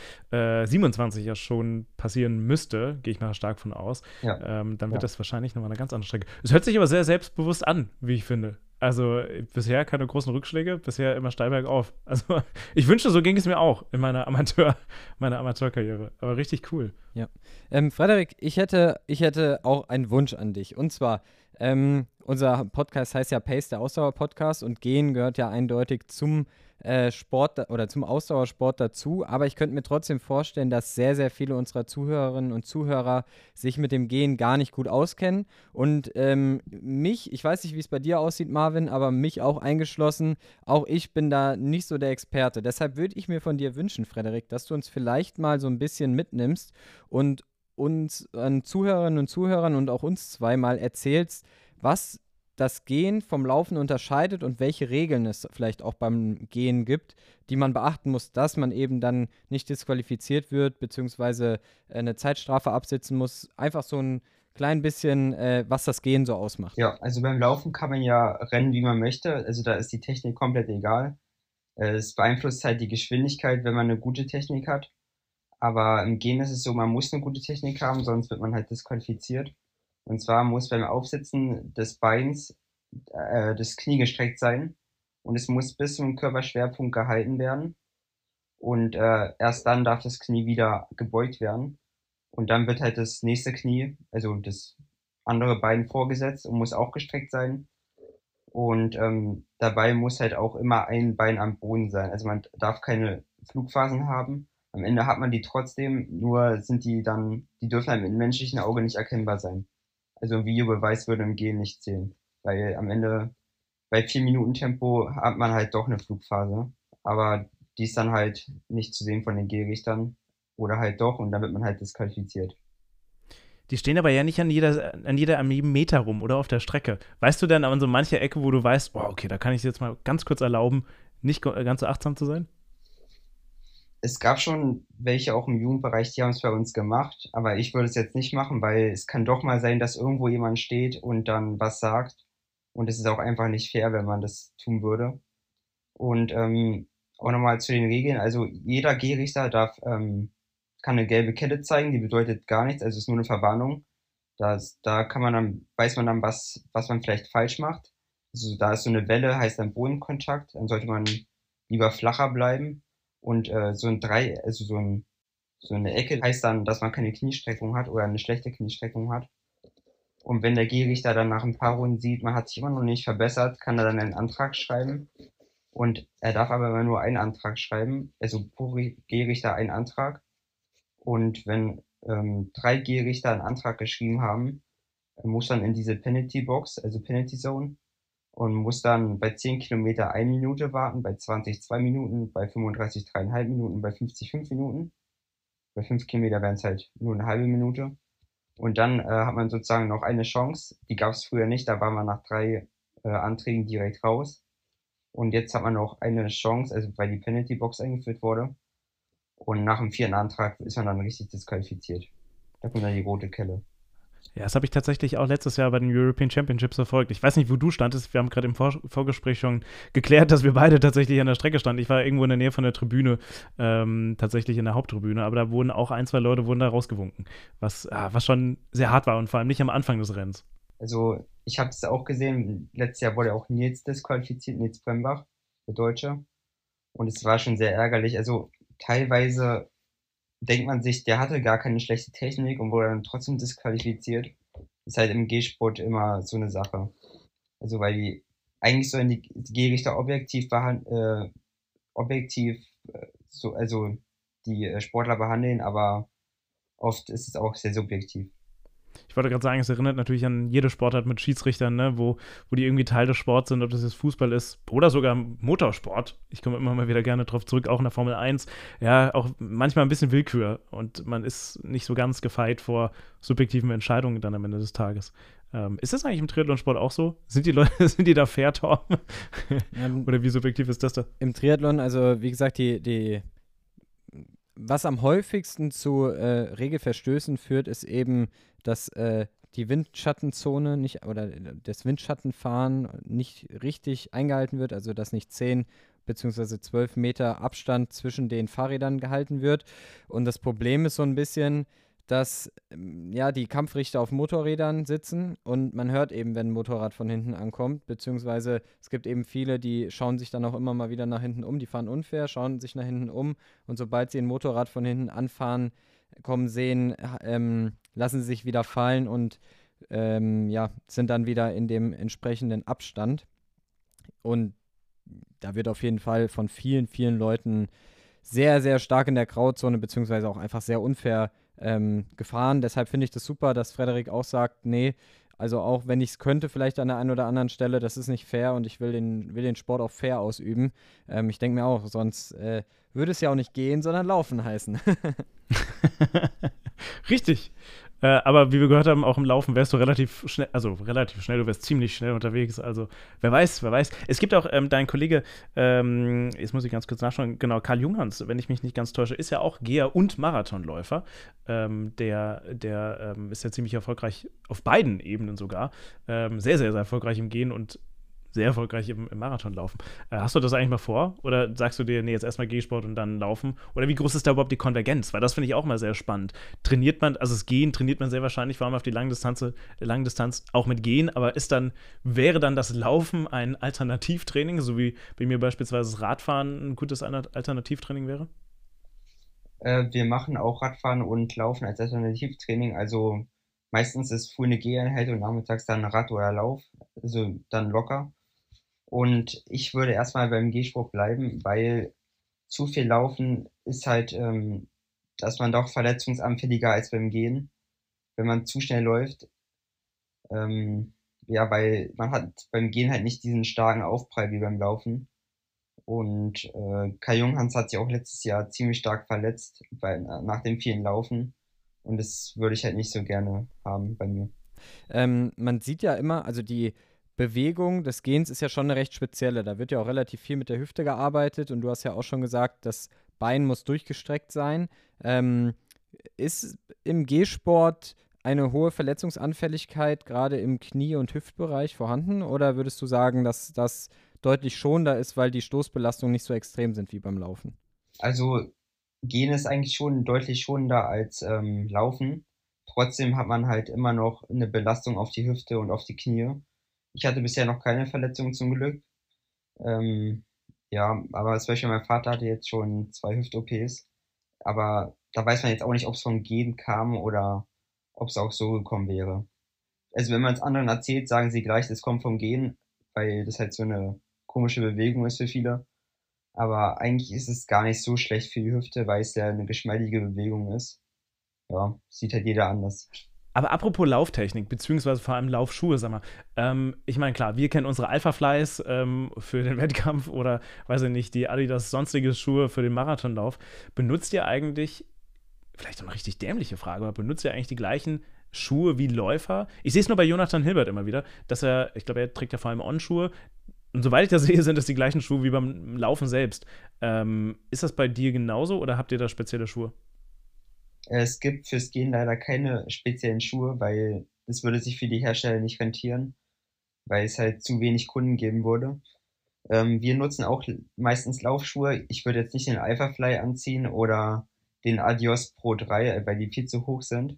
2027 ja schon passieren müsste, gehe ich mal stark von aus. Ja. Dann wird Ja. das wahrscheinlich nochmal eine ganz andere Strecke. Es hört sich aber sehr selbstbewusst an, wie ich finde. Also bisher keine großen Rückschläge, bisher immer steil bergauf. Also ich wünschte, so ging es mir auch in meiner Amateurkarriere. Aber richtig cool. Ja. Frederik, ich hätte auch einen Wunsch an dich. Und zwar, unser Podcast heißt ja Pace, der Ausdauer-Podcast, und Gehen gehört ja eindeutig zum Sport oder zum Ausdauersport dazu. Aber ich könnte mir trotzdem vorstellen, dass sehr, sehr viele unserer Zuhörerinnen und Zuhörer sich mit dem Gehen gar nicht gut auskennen. Und ich weiß nicht, wie es bei dir aussieht, Marvin, aber mich auch eingeschlossen, auch ich bin da nicht so der Experte. Deshalb würde ich mir von dir wünschen, Frederik, dass du uns vielleicht mal so ein bisschen mitnimmst und uns an Zuhörerinnen und Zuhörern und auch uns zweimal erzählst, was das Gehen vom Laufen unterscheidet und welche Regeln es vielleicht auch beim Gehen gibt, die man beachten muss, dass man eben dann nicht disqualifiziert wird, beziehungsweise eine Zeitstrafe absitzen muss. Einfach so ein klein bisschen, was das Gehen so ausmacht. Ja, also beim Laufen kann man ja rennen, wie man möchte. Also da ist die Technik komplett egal. Es beeinflusst halt die Geschwindigkeit, wenn man eine gute Technik hat. Aber im Gehen ist es so, man muss eine gute Technik haben, sonst wird man halt disqualifiziert. Und zwar muss beim Aufsitzen des Beins das Knie gestreckt sein und es muss bis zum Körperschwerpunkt gehalten werden. Und erst dann darf das Knie wieder gebeugt werden. Und dann wird halt das nächste Knie, also das andere Bein vorgesetzt und muss auch gestreckt sein. Und dabei muss halt auch immer ein Bein am Boden sein. Also man darf keine Flugphasen haben. Am Ende hat man die trotzdem, nur die dürfen einem im menschlichen Auge nicht erkennbar sein. Also ein Videobeweis würde im Gehen nicht zählen. Weil am Ende bei 4 Minuten Tempo hat man halt doch eine Flugphase. Aber die ist dann halt nicht zu sehen von den Gehrichtern. Oder halt doch, und dann wird man halt disqualifiziert. Die stehen aber ja nicht an jedem Meter rum oder auf der Strecke. Weißt du denn an so mancher Ecke, wo du weißt, oh, okay, da kann ich jetzt mal ganz kurz erlauben, nicht ganz so achtsam zu sein? es gab schon welche auch im Jugendbereich, die haben es bei uns gemacht, aber ich würde es jetzt nicht machen, weil es kann doch mal sein, dass irgendwo jemand steht und dann was sagt. Und es ist auch einfach nicht fair, wenn man das tun würde. Und auch nochmal zu den Regeln. Also jeder Gehrichter kann eine gelbe Kette zeigen, die bedeutet gar nichts, also es ist nur eine Verwarnung. Da kann man dann, weiß man dann, was man vielleicht falsch macht. Also da ist so eine Welle, heißt dann Bodenkontakt, dann sollte man lieber flacher bleiben. Und so eine Ecke heißt dann, dass man keine Kniestreckung hat oder eine schlechte Kniestreckung hat. Und wenn der Gehrichter dann nach ein paar Runden sieht, man hat sich immer noch nicht verbessert, kann er dann einen Antrag schreiben. Und er darf aber immer nur einen Antrag schreiben, also pro Gehrichter einen Antrag. Und wenn 3 Gehrichter einen Antrag geschrieben haben, muss dann in diese Penalty Box, also Penalty Zone, und muss dann bei 10 Kilometer 1 Minute warten, bei 20 2 Minuten, bei 35 3,5 Minuten, bei 50 5 Minuten. Bei 5 Kilometer wären es halt nur eine halbe Minute. Und dann hat man sozusagen noch eine Chance. Die gab es früher nicht, da war man nach 3 Anträgen direkt raus. Und jetzt hat man noch eine Chance, also weil die Penalty Box eingeführt wurde. Und nach dem 4. Antrag ist man dann richtig disqualifiziert. Da kommt dann die rote Kelle. Ja, das habe ich tatsächlich auch letztes Jahr bei den European Championships verfolgt. Ich weiß nicht, wo du standest. Wir haben gerade im Vorgespräch schon geklärt, dass wir beide tatsächlich an der Strecke standen. Ich war irgendwo in der Nähe von der Tribüne, tatsächlich in der Haupttribüne, aber da wurden auch 1, 2 Leute da rausgewunken, was schon sehr hart war und vor allem nicht am Anfang des Rennens. Also ich habe es auch gesehen, letztes Jahr wurde auch Nils disqualifiziert, Nils Brembach, der Deutsche. Und es war schon sehr ärgerlich. Also teilweise denkt man sich, der hatte gar keine schlechte Technik und wurde dann trotzdem disqualifiziert. Ist halt im G-Sport immer so eine Sache. Also weil eigentlich sollen die Gehrichter also die Sportler behandeln, aber oft ist es auch sehr subjektiv. Ich wollte gerade sagen, es erinnert natürlich an jede Sportart mit Schiedsrichtern, ne, wo die irgendwie Teil des Sports sind, ob das jetzt Fußball ist oder sogar Motorsport. Ich komme immer mal wieder gerne drauf zurück, auch in der Formel 1. Ja, auch manchmal ein bisschen Willkür und man ist nicht so ganz gefeit vor subjektiven Entscheidungen dann am Ende des Tages. Ist das eigentlich im Triathlonsport auch so? Sind die Leute, sind die da fair, Torben? Oder wie subjektiv ist das da? Im Triathlon, also wie gesagt, was am häufigsten zu Regelverstößen führt, ist eben, dass die Windschattenzone nicht oder das Windschattenfahren nicht richtig eingehalten wird, also dass nicht 10 bzw. 12 Meter Abstand zwischen den Fahrrädern gehalten wird. Und das Problem ist so ein bisschen, dass die Kampfrichter auf Motorrädern sitzen und man hört eben, wenn ein Motorrad von hinten ankommt, beziehungsweise es gibt eben viele, die schauen sich dann auch immer mal wieder nach hinten um, die fahren unfair, schauen sich nach hinten um und sobald sie ein Motorrad von hinten anfahren, sehen, lassen sie sich wieder fallen und sind dann wieder in dem entsprechenden Abstand. Und da wird auf jeden Fall von vielen, vielen Leuten sehr, sehr stark in der Grauzone, beziehungsweise auch einfach sehr unfair gefahren. Deshalb finde ich das super, dass Frederik auch sagt, nee, also auch wenn ich es könnte, vielleicht an der einen oder anderen Stelle, das ist nicht fair und ich will den Sport auch fair ausüben. Ich denke mir auch, sonst würde es ja auch nicht gehen, sondern laufen heißen. Richtig. Aber wie wir gehört haben, auch im Laufen wärst du relativ schnell, du wärst ziemlich schnell unterwegs, also wer weiß. Es gibt auch dein Kollege, jetzt muss ich ganz kurz nachschauen, genau, Karl Junghans, wenn ich mich nicht ganz täusche, ist ja auch Geher- und Marathonläufer. Der ist ja ziemlich erfolgreich auf beiden Ebenen sogar. Sehr, sehr, sehr erfolgreich im Gehen und sehr erfolgreich im Marathonlaufen. Hast du das eigentlich mal vor? Oder sagst du dir, nee, jetzt erstmal Gehsport und dann Laufen? Oder wie groß ist da überhaupt die Konvergenz? Weil das finde ich auch mal sehr spannend. Trainiert man, also das Gehen trainiert man sehr wahrscheinlich, vor allem auf die Langdistanz auch mit Gehen, aber wäre dann das Laufen ein Alternativtraining, so wie bei mir beispielsweise das Radfahren ein gutes Alternativtraining wäre? Wir machen auch Radfahren und Laufen als Alternativtraining. Also meistens ist früh eine Geheinheit und nachmittags dann Rad oder Lauf, also dann locker. Und ich würde erstmal beim Gehsport bleiben, weil zu viel Laufen ist halt, dass man doch verletzungsanfälliger als beim Gehen, wenn man zu schnell läuft. Weil man hat beim Gehen halt nicht diesen starken Aufprall wie beim Laufen. Und Kai Junghans hat sich auch letztes Jahr ziemlich stark verletzt nach dem vielen Laufen. Und das würde ich halt nicht so gerne haben bei mir. Man sieht ja immer, also die Bewegung des Gehens ist ja schon eine recht spezielle. Da wird ja auch relativ viel mit der Hüfte gearbeitet und du hast ja auch schon gesagt, das Bein muss durchgestreckt sein. Ist im Gehsport eine hohe Verletzungsanfälligkeit gerade im Knie- und Hüftbereich vorhanden? Oder würdest du sagen, dass das deutlich schonender ist, weil die Stoßbelastungen nicht so extrem sind wie beim Laufen? Also Gehen ist eigentlich schon deutlich schonender als Laufen. Trotzdem hat man halt immer noch eine Belastung auf die Hüfte und auf die Knie. Ich hatte bisher noch keine Verletzungen zum Glück. Ähm, ja, aber zum Beispiel mein Vater hatte jetzt schon 2 Hüft-OPs. Aber da weiß man jetzt auch nicht, ob es vom Gehen kam oder ob es auch so gekommen wäre. Also wenn man es anderen erzählt, sagen sie gleich, das kommt vom Gehen, weil das halt so eine komische Bewegung ist für viele. Aber eigentlich ist es gar nicht so schlecht für die Hüfte, weil es ja eine geschmeidige Bewegung ist. Ja, sieht halt jeder anders. Aber apropos Lauftechnik, beziehungsweise vor allem Laufschuhe, sag mal. Ich meine, klar, wir kennen unsere Alpha-Flies für den Wettkampf oder, weiß ich nicht, die Adidas sonstige Schuhe für den Marathonlauf. Benutzt ihr eigentlich, vielleicht eine richtig dämliche Frage, aber benutzt ihr eigentlich die gleichen Schuhe wie Läufer? Ich sehe es nur bei Jonathan Hilbert immer wieder, dass ich glaube, er trägt ja vor allem On-Schuhe. Und soweit ich das sehe, sind das die gleichen Schuhe wie beim Laufen selbst. Ist das bei dir genauso oder habt ihr da spezielle Schuhe? Es gibt fürs Gehen leider keine speziellen Schuhe, weil das würde sich für die Hersteller nicht rentieren, weil es halt zu wenig Kunden geben würde. Wir nutzen auch meistens Laufschuhe. Ich würde jetzt nicht den Alphafly anziehen oder den Adios Pro 3, weil die viel zu hoch sind.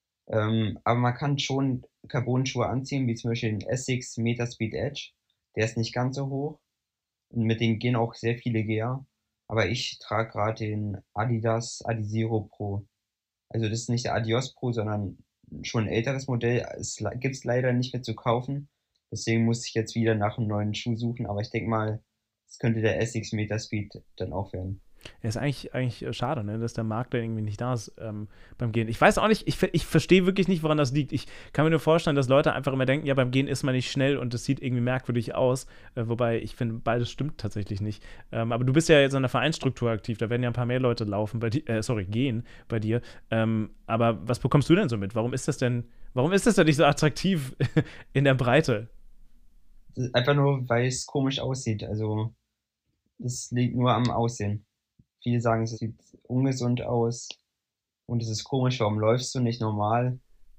Aber man kann schon Carbon-Schuhe anziehen, wie zum Beispiel den Essex Metaspeed Edge. Der ist nicht ganz so hoch. Und mit denen gehen auch sehr viele Geher. Aber ich trage gerade den Adidas Adizero Pro. Also das ist nicht der Adios Pro, sondern schon ein älteres Modell. Es gibt es leider nicht mehr zu kaufen. Deswegen muss ich jetzt wieder nach einem neuen Schuh suchen. Aber ich denke mal, es könnte der Essex Metaspeed dann auch werden. Ja, ist eigentlich schade, ne, dass der Markt da irgendwie nicht da ist beim Gehen. Ich weiß auch nicht, ich verstehe wirklich nicht, woran das liegt. Ich kann mir nur vorstellen, dass Leute einfach immer denken, ja, beim Gehen ist man nicht schnell und es sieht irgendwie merkwürdig aus. Wobei ich finde, beides stimmt tatsächlich nicht. Aber du bist ja jetzt in der Vereinsstruktur aktiv, da werden ja ein paar mehr Leute gehen bei dir. Aber was bekommst du denn so mit? Warum ist das denn nicht so attraktiv in der Breite? Das ist einfach nur, weil es komisch aussieht. Also das liegt nur am Aussehen. Viele sagen, es sieht ungesund aus und es ist komisch, warum läufst du nicht normal?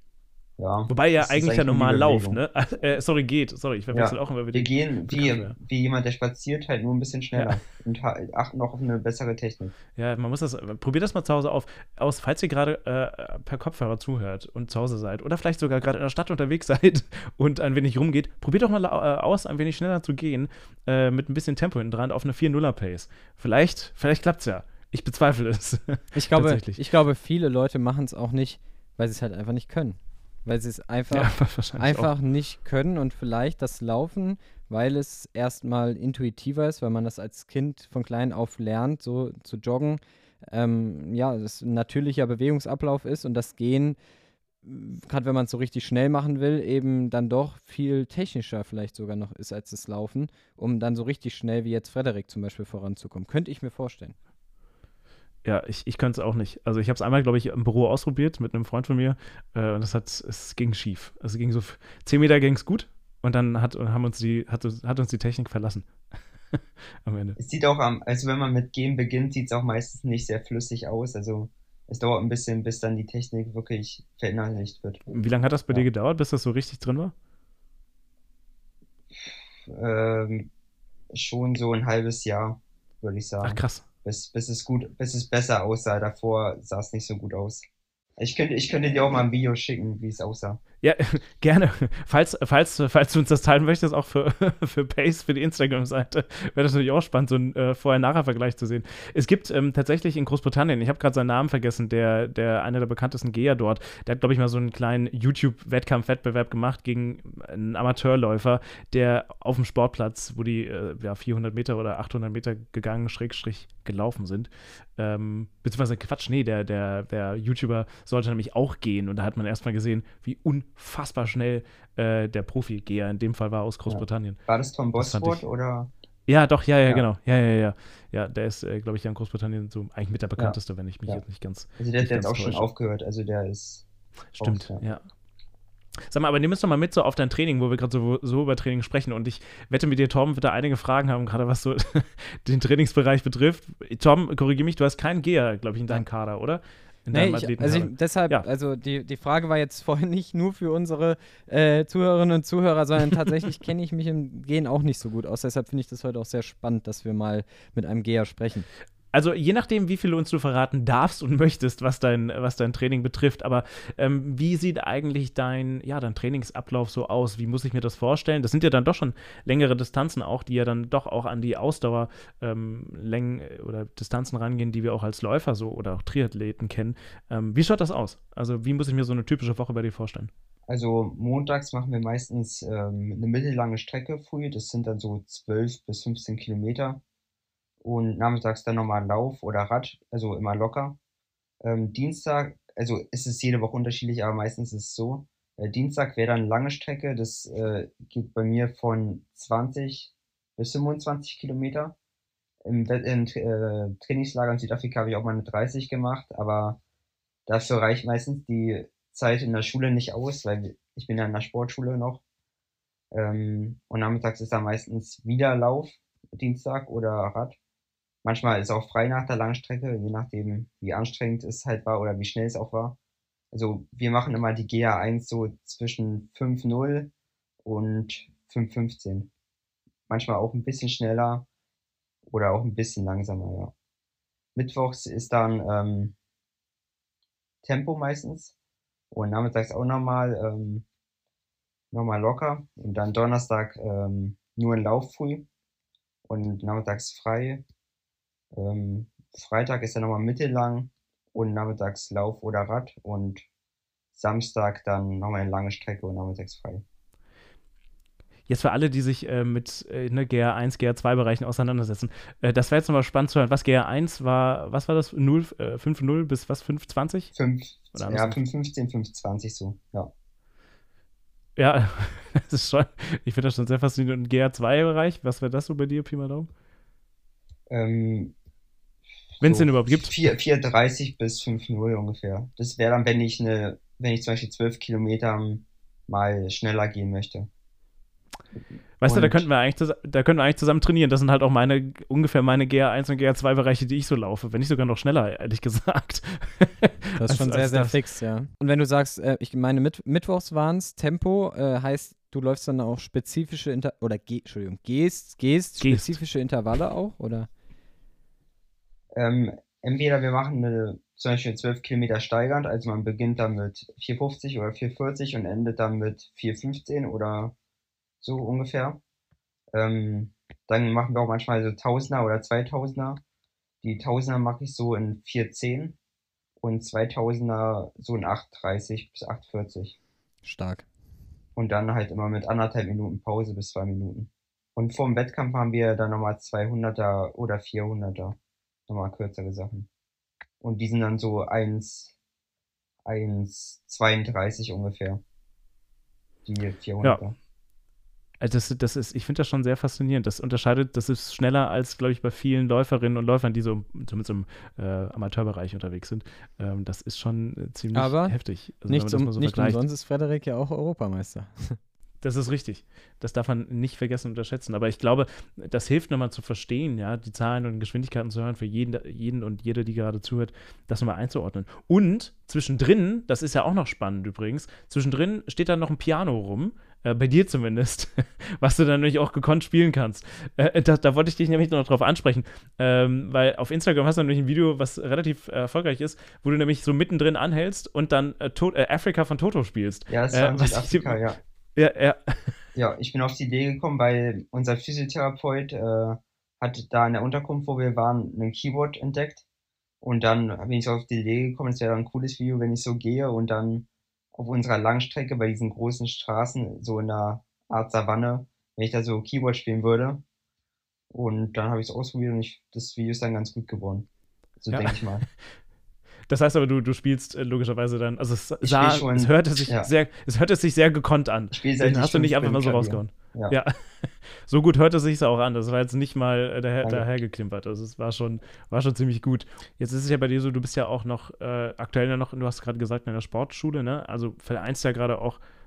Ja, Wobei ja das ist eigentlich ja nur die normal lauft, Bewegung. ne? Sorry, ich verwechsel Ja, auch immer wieder wir die gehen Begriffe. wie jemand, der spaziert, halt nur ein bisschen Ja. schneller und achten auch auf eine bessere Technik. Ja, probiert das mal zu Hause aus, falls ihr gerade per Kopfhörer zuhört und zu Hause seid oder vielleicht sogar gerade in der Stadt unterwegs seid und ein wenig rumgeht, probiert doch mal aus, ein wenig schneller zu gehen, mit ein bisschen Tempo hinten dran auf eine 4-0er-Pace. Vielleicht klappt's ja. Ich bezweifle es. Tatsächlich. Ich glaube, viele Leute machen es auch nicht, weil sie es halt einfach nicht können. Weil sie es wahrscheinlich auch. nicht können und vielleicht das Laufen, weil es erstmal intuitiver ist, weil man das als Kind von klein auf lernt, so zu joggen, es ein natürlicher Bewegungsablauf ist und das Gehen, gerade wenn man es so richtig schnell machen will, eben dann doch viel technischer vielleicht sogar noch ist als das Laufen, um dann so richtig schnell wie jetzt Frederik zum Beispiel voranzukommen. Könnte ich mir vorstellen. Ja, ich könnte es auch nicht. Also ich habe es einmal, glaube ich, im Büro ausprobiert mit einem Freund von mir und es ging schief. Also es ging so 10 Meter ging es gut und dann hat uns die Technik verlassen am Ende. Es sieht auch also wenn man mit Gehen beginnt, sieht es auch meistens nicht sehr flüssig aus. Also es dauert ein bisschen, bis dann die Technik wirklich verinnerlicht wird. Wie lange hat das bei dir Ja. gedauert, bis das so richtig drin war? Schon so ein halbes Jahr, würde ich Ach, sagen. krass. Bis es besser aussah. Davor sah es nicht so gut aus. Ich könnte dir auch mal ein Video schicken, wie es aussah. Ja, gerne. Falls du uns das teilen möchtest, auch für Pace, für die Instagram-Seite, wäre das natürlich auch spannend, so einen Vorher-Nachher-Vergleich zu sehen. Es gibt tatsächlich in Großbritannien, ich habe gerade seinen Namen vergessen, einer der bekanntesten Geher dort, der hat, glaube ich, mal so einen kleinen YouTube-Wettkampf-Wettbewerb gemacht gegen einen Amateurläufer, der auf dem Sportplatz, wo die 400 Meter oder 800 Meter gegangen, Schrägstrich gelaufen sind. Beziehungsweise Quatsch, nee, der YouTuber sollte nämlich auch gehen und da hat man erstmal gesehen, wie unfassbar schnell der Profi-Geher in dem Fall war aus Großbritannien. War das Tom Das fand Bosworth ich- oder? Ja, doch, ja, Ja. genau. Ja. Ja, der ist, glaube ich, ja in Großbritannien so eigentlich mit der bekannteste, wenn ich mich Ja. jetzt nicht ganz. Also der hat nicht jetzt ganz auch schon täusche. aufgehört. Also der ist Stimmt, raus, ja. Sag mal, aber nimm uns doch mal mit so auf dein Training, wo wir gerade so über Training sprechen. Und ich wette mit dir, Torben wird da einige Fragen haben, gerade was so den Trainingsbereich betrifft. Torben, korrigiere mich, du hast keinen Geher, glaube ich, in deinem Kader, oder? In deinem Athletenkader. Deshalb, Ja. also die Frage war jetzt vorhin nicht nur für unsere Zuhörerinnen und Zuhörer, sondern tatsächlich kenne ich mich im Gehen auch nicht so gut aus. Deshalb finde ich das heute auch sehr spannend, dass wir mal mit einem Geher sprechen. Also je nachdem, wie viel uns du verraten darfst und möchtest, was dein Training betrifft, aber wie sieht eigentlich dein Trainingsablauf so aus? Wie muss ich mir das vorstellen? Das sind ja dann doch schon längere Distanzen auch, die ja dann doch auch an die Ausdauerlängen oder Distanzen rangehen, die wir auch als Läufer so oder auch Triathleten kennen. Wie schaut das aus? Also wie muss ich mir so eine typische Woche bei dir vorstellen? Also montags machen wir meistens eine mittellange Strecke früh, das sind dann so 12 bis 15 Kilometer. Und nachmittags dann nochmal Lauf oder Rad, also immer locker. Dienstag, also ist es jede Woche unterschiedlich, aber meistens ist es so. Dienstag wäre dann eine lange Strecke, das geht bei mir von 20 bis 25 Kilometer. Im Trainingslager in Südafrika habe ich auch mal eine 30 gemacht, aber dafür reicht meistens die Zeit in der Schule nicht aus, weil ich bin ja in der Sportschule noch. Und nachmittags ist dann meistens wieder Lauf, Dienstag oder Rad. Manchmal ist auch frei nach der Langstrecke, je nachdem, wie anstrengend es halt war oder wie schnell es auch war. Also wir machen immer die GA1 so zwischen 5:0 und 5:15. Manchmal auch ein bisschen schneller oder auch ein bisschen langsamer, ja. Mittwochs ist dann Tempo meistens und nachmittags auch nochmal locker und dann Donnerstag nur ein Lauf früh und nachmittags frei. Freitag ist dann nochmal mittellang und nachmittags Lauf oder Rad und Samstag dann nochmal eine lange Strecke und nachmittags frei. Jetzt für alle, die sich mit GR1, GR2-Bereichen auseinandersetzen, das wäre jetzt nochmal spannend zu hören. Was GR1 war, was war das? 5:0 bis was? 5:20? 5:15, 5:20 so, ja. Ja, das ist schon, ich finde das schon sehr faszinierend. Und GR2-Bereich, was wäre das so bei dir, Pi mal Daumen? Wenn es So den überhaupt gibt. 4:30 bis 5:0 ungefähr. Das wäre dann, wenn ich zum Beispiel 12 Kilometer mal schneller gehen möchte. Weißt du, da Und könnten wir eigentlich zusammen trainieren. Das sind halt auch ungefähr meine GR1 und GR2-Bereiche, die ich so laufe. Wenn nicht sogar noch schneller, ehrlich gesagt. Das ist schon sehr, sehr fix, ja. Und wenn du sagst, ich meine, Mittwochs waren es, Tempo, heißt, du läufst dann auch spezifische gehst spezifische Intervalle auch, oder? entweder wir machen zum Beispiel 12 Kilometer steigernd, also man beginnt dann mit 4:50 oder 4:40 und endet dann mit 4:15 oder so ungefähr. Dann machen wir auch manchmal so Tausender oder Zweitausender. Die Tausender mache ich so in 4:10 und Zweitausender so in 8:30 bis 8:40. Stark. Und dann halt immer mit 1,5 Minuten Pause bis 2 Minuten. Und vor dem Wettkampf haben wir dann nochmal 200er oder 400er. Nochmal kürzere Sachen. Und die sind dann so 1:32 ungefähr. Die 400er. Ja. Also ich finde das schon sehr faszinierend. Das ist schneller als, glaube ich, bei vielen Läuferinnen und Läufern, die so zumindest im Amateurbereich unterwegs sind. Das ist schon ziemlich heftig. Also, nicht umsonst ist Frederik ja auch Europameister. Das ist richtig. Das darf man nicht vergessen und unterschätzen. Aber ich glaube, das hilft nochmal zu verstehen, ja, die Zahlen und Geschwindigkeiten zu hören, für jeden und jede, die gerade zuhört, das nochmal einzuordnen. Und zwischendrin, das ist ja auch noch spannend übrigens, zwischendrin steht dann noch ein Piano rum, bei dir zumindest, was du dann nämlich auch gekonnt spielen kannst. Da wollte ich dich nämlich noch drauf ansprechen, weil auf Instagram hast du nämlich ein Video, was relativ erfolgreich ist, wo du nämlich so mittendrin anhältst und dann Africa von Toto spielst. Ja, das war in Südafrika, ja. Ja. Ja, ich bin auf die Idee gekommen, weil unser Physiotherapeut hat da in der Unterkunft, wo wir waren, ein Keyboard entdeckt. Und dann bin ich so auf die Idee gekommen, es wäre ein cooles Video, wenn ich so gehe und dann auf unserer Langstrecke bei diesen großen Straßen, so in einer Art Savanne, wenn ich da so Keyboard spielen würde. Und dann habe ich es ausprobiert und das Video ist dann ganz gut geworden. So denke ich mal. Das heißt aber, du spielst logischerweise dann, also es hörte sich sehr gekonnt an. Den hast du nicht einfach mal so rausgehauen. Ja. So gut hörte es sich auch an. Das war jetzt nicht mal dahergeklimpert. Also es war schon ziemlich gut. Jetzt ist es ja bei dir so, du bist ja auch noch aktuell noch, du hast gerade gesagt, in der Sportschule, ne? Also vereinst ja gerade auch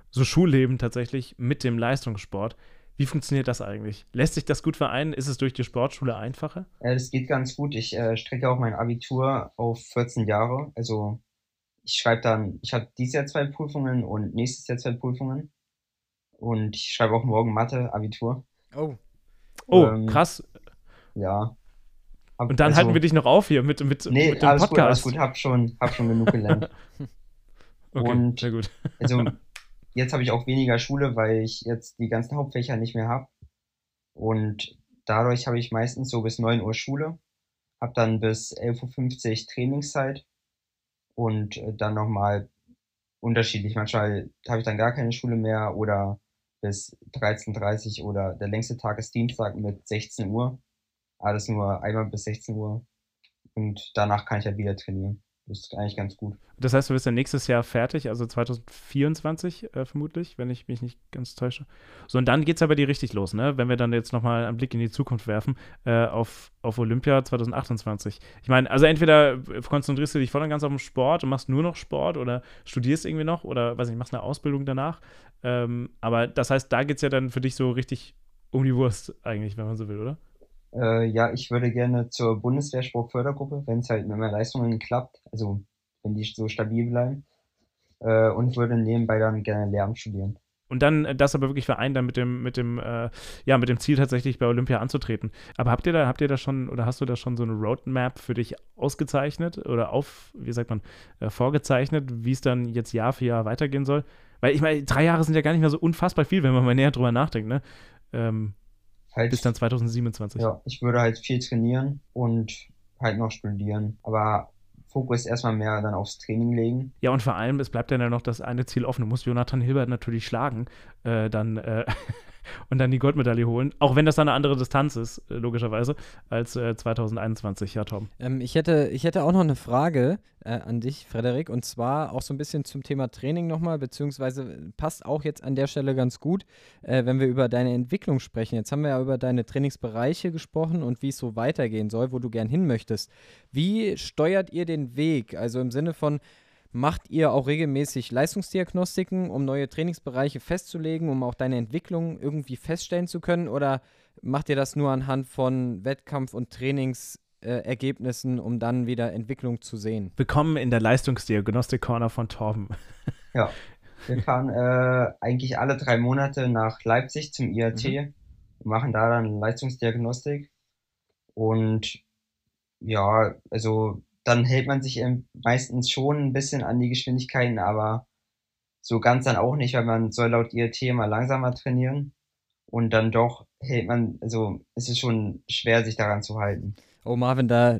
so Schulleben tatsächlich mit dem Leistungssport. Wie funktioniert das eigentlich? Lässt sich das gut vereinen? Ist es durch die Sportschule einfacher? Das geht ganz gut. Ich strecke auch mein Abitur auf 14 Jahre. Also ich habe dieses Jahr 2 Prüfungen und nächstes Jahr 2 Prüfungen. Und ich schreibe auch morgen Mathe, Abitur. Oh. Oh, Ähm, krass. Ja. Und dann halten wir dich noch auf hier mit dem alles Podcast. gut, hab schon genug gelernt. Okay, Und sehr gut. also jetzt habe ich auch weniger Schule, weil ich jetzt die ganzen Hauptfächer nicht mehr habe. Und dadurch habe ich meistens so bis 9 Uhr Schule, habe dann bis 11:50 Uhr Trainingszeit und dann nochmal unterschiedlich. Manchmal habe ich dann gar keine Schule mehr oder bis 13:30 Uhr oder der längste Tag ist Dienstag mit 16 Uhr. Alles nur einmal bis 16 Uhr und danach kann ich halt wieder trainieren. Das ist eigentlich ganz gut. Das heißt, du bist ja nächstes Jahr fertig, also 2024 vermutlich, wenn ich mich nicht ganz täusche. So, und dann geht es aber die richtig los, ne? Wenn wir dann jetzt nochmal einen Blick in die Zukunft werfen, auf Olympia 2028. Ich meine, also entweder konzentrierst du dich voll und ganz auf den Sport und machst nur noch Sport oder studierst irgendwie noch oder, weiß nicht, machst eine Ausbildung danach. Aber das heißt, da geht es ja dann für dich so richtig um die Wurst eigentlich, wenn man so will, oder? Ja, ich würde gerne zur Bundeswehr-Sportfördergruppe, wenn es halt mit meinen Leistungen klappt, also wenn die so stabil bleiben, und würde nebenbei dann gerne Lehramt studieren. Und dann das aber wirklich vereinen dann mit dem Ziel tatsächlich bei Olympia anzutreten. Aber habt ihr da schon, oder hast du da schon so eine Roadmap für dich ausgezeichnet oder vorgezeichnet, wie es dann jetzt Jahr für Jahr weitergehen soll? Weil ich meine, 3 Jahre sind ja gar nicht mehr so unfassbar viel, wenn man mal näher drüber nachdenkt, ne? Bis dann 2027. Ja, ich würde halt viel trainieren und halt noch studieren. Aber Fokus erstmal mehr dann aufs Training legen. Ja, und vor allem, es bleibt dann ja noch das eine Ziel offen. Du musst Jonathan Hilbert natürlich schlagen, und dann die Goldmedaille holen. Auch wenn das dann eine andere Distanz ist, logischerweise, als 2021, ja, Tom. Ich hätte auch noch eine Frage an dich, Frederik, und zwar auch so ein bisschen zum Thema Training nochmal, beziehungsweise passt auch jetzt an der Stelle ganz gut, wenn wir über deine Entwicklung sprechen. Jetzt haben wir ja über deine Trainingsbereiche gesprochen und wie es so weitergehen soll, wo du gern hin möchtest. Wie steuert ihr den Weg? Also im Sinne von, macht ihr auch regelmäßig Leistungsdiagnostiken, um neue Trainingsbereiche festzulegen, um auch deine Entwicklung irgendwie feststellen zu können? Oder macht ihr das nur anhand von Wettkampf- und Trainingsergebnissen, um dann wieder Entwicklung zu sehen? Willkommen in der Leistungsdiagnostik-Corner von Torben. Ja, wir fahren eigentlich alle 3 Monate nach Leipzig zum IAT, machen da dann Leistungsdiagnostik und ja, also dann hält man sich meistens schon ein bisschen an die Geschwindigkeiten, aber so ganz dann auch nicht, weil man soll laut IAT immer langsamer trainieren und dann doch also es ist schon schwer, sich daran zu halten. Oh, Marvin, Ja,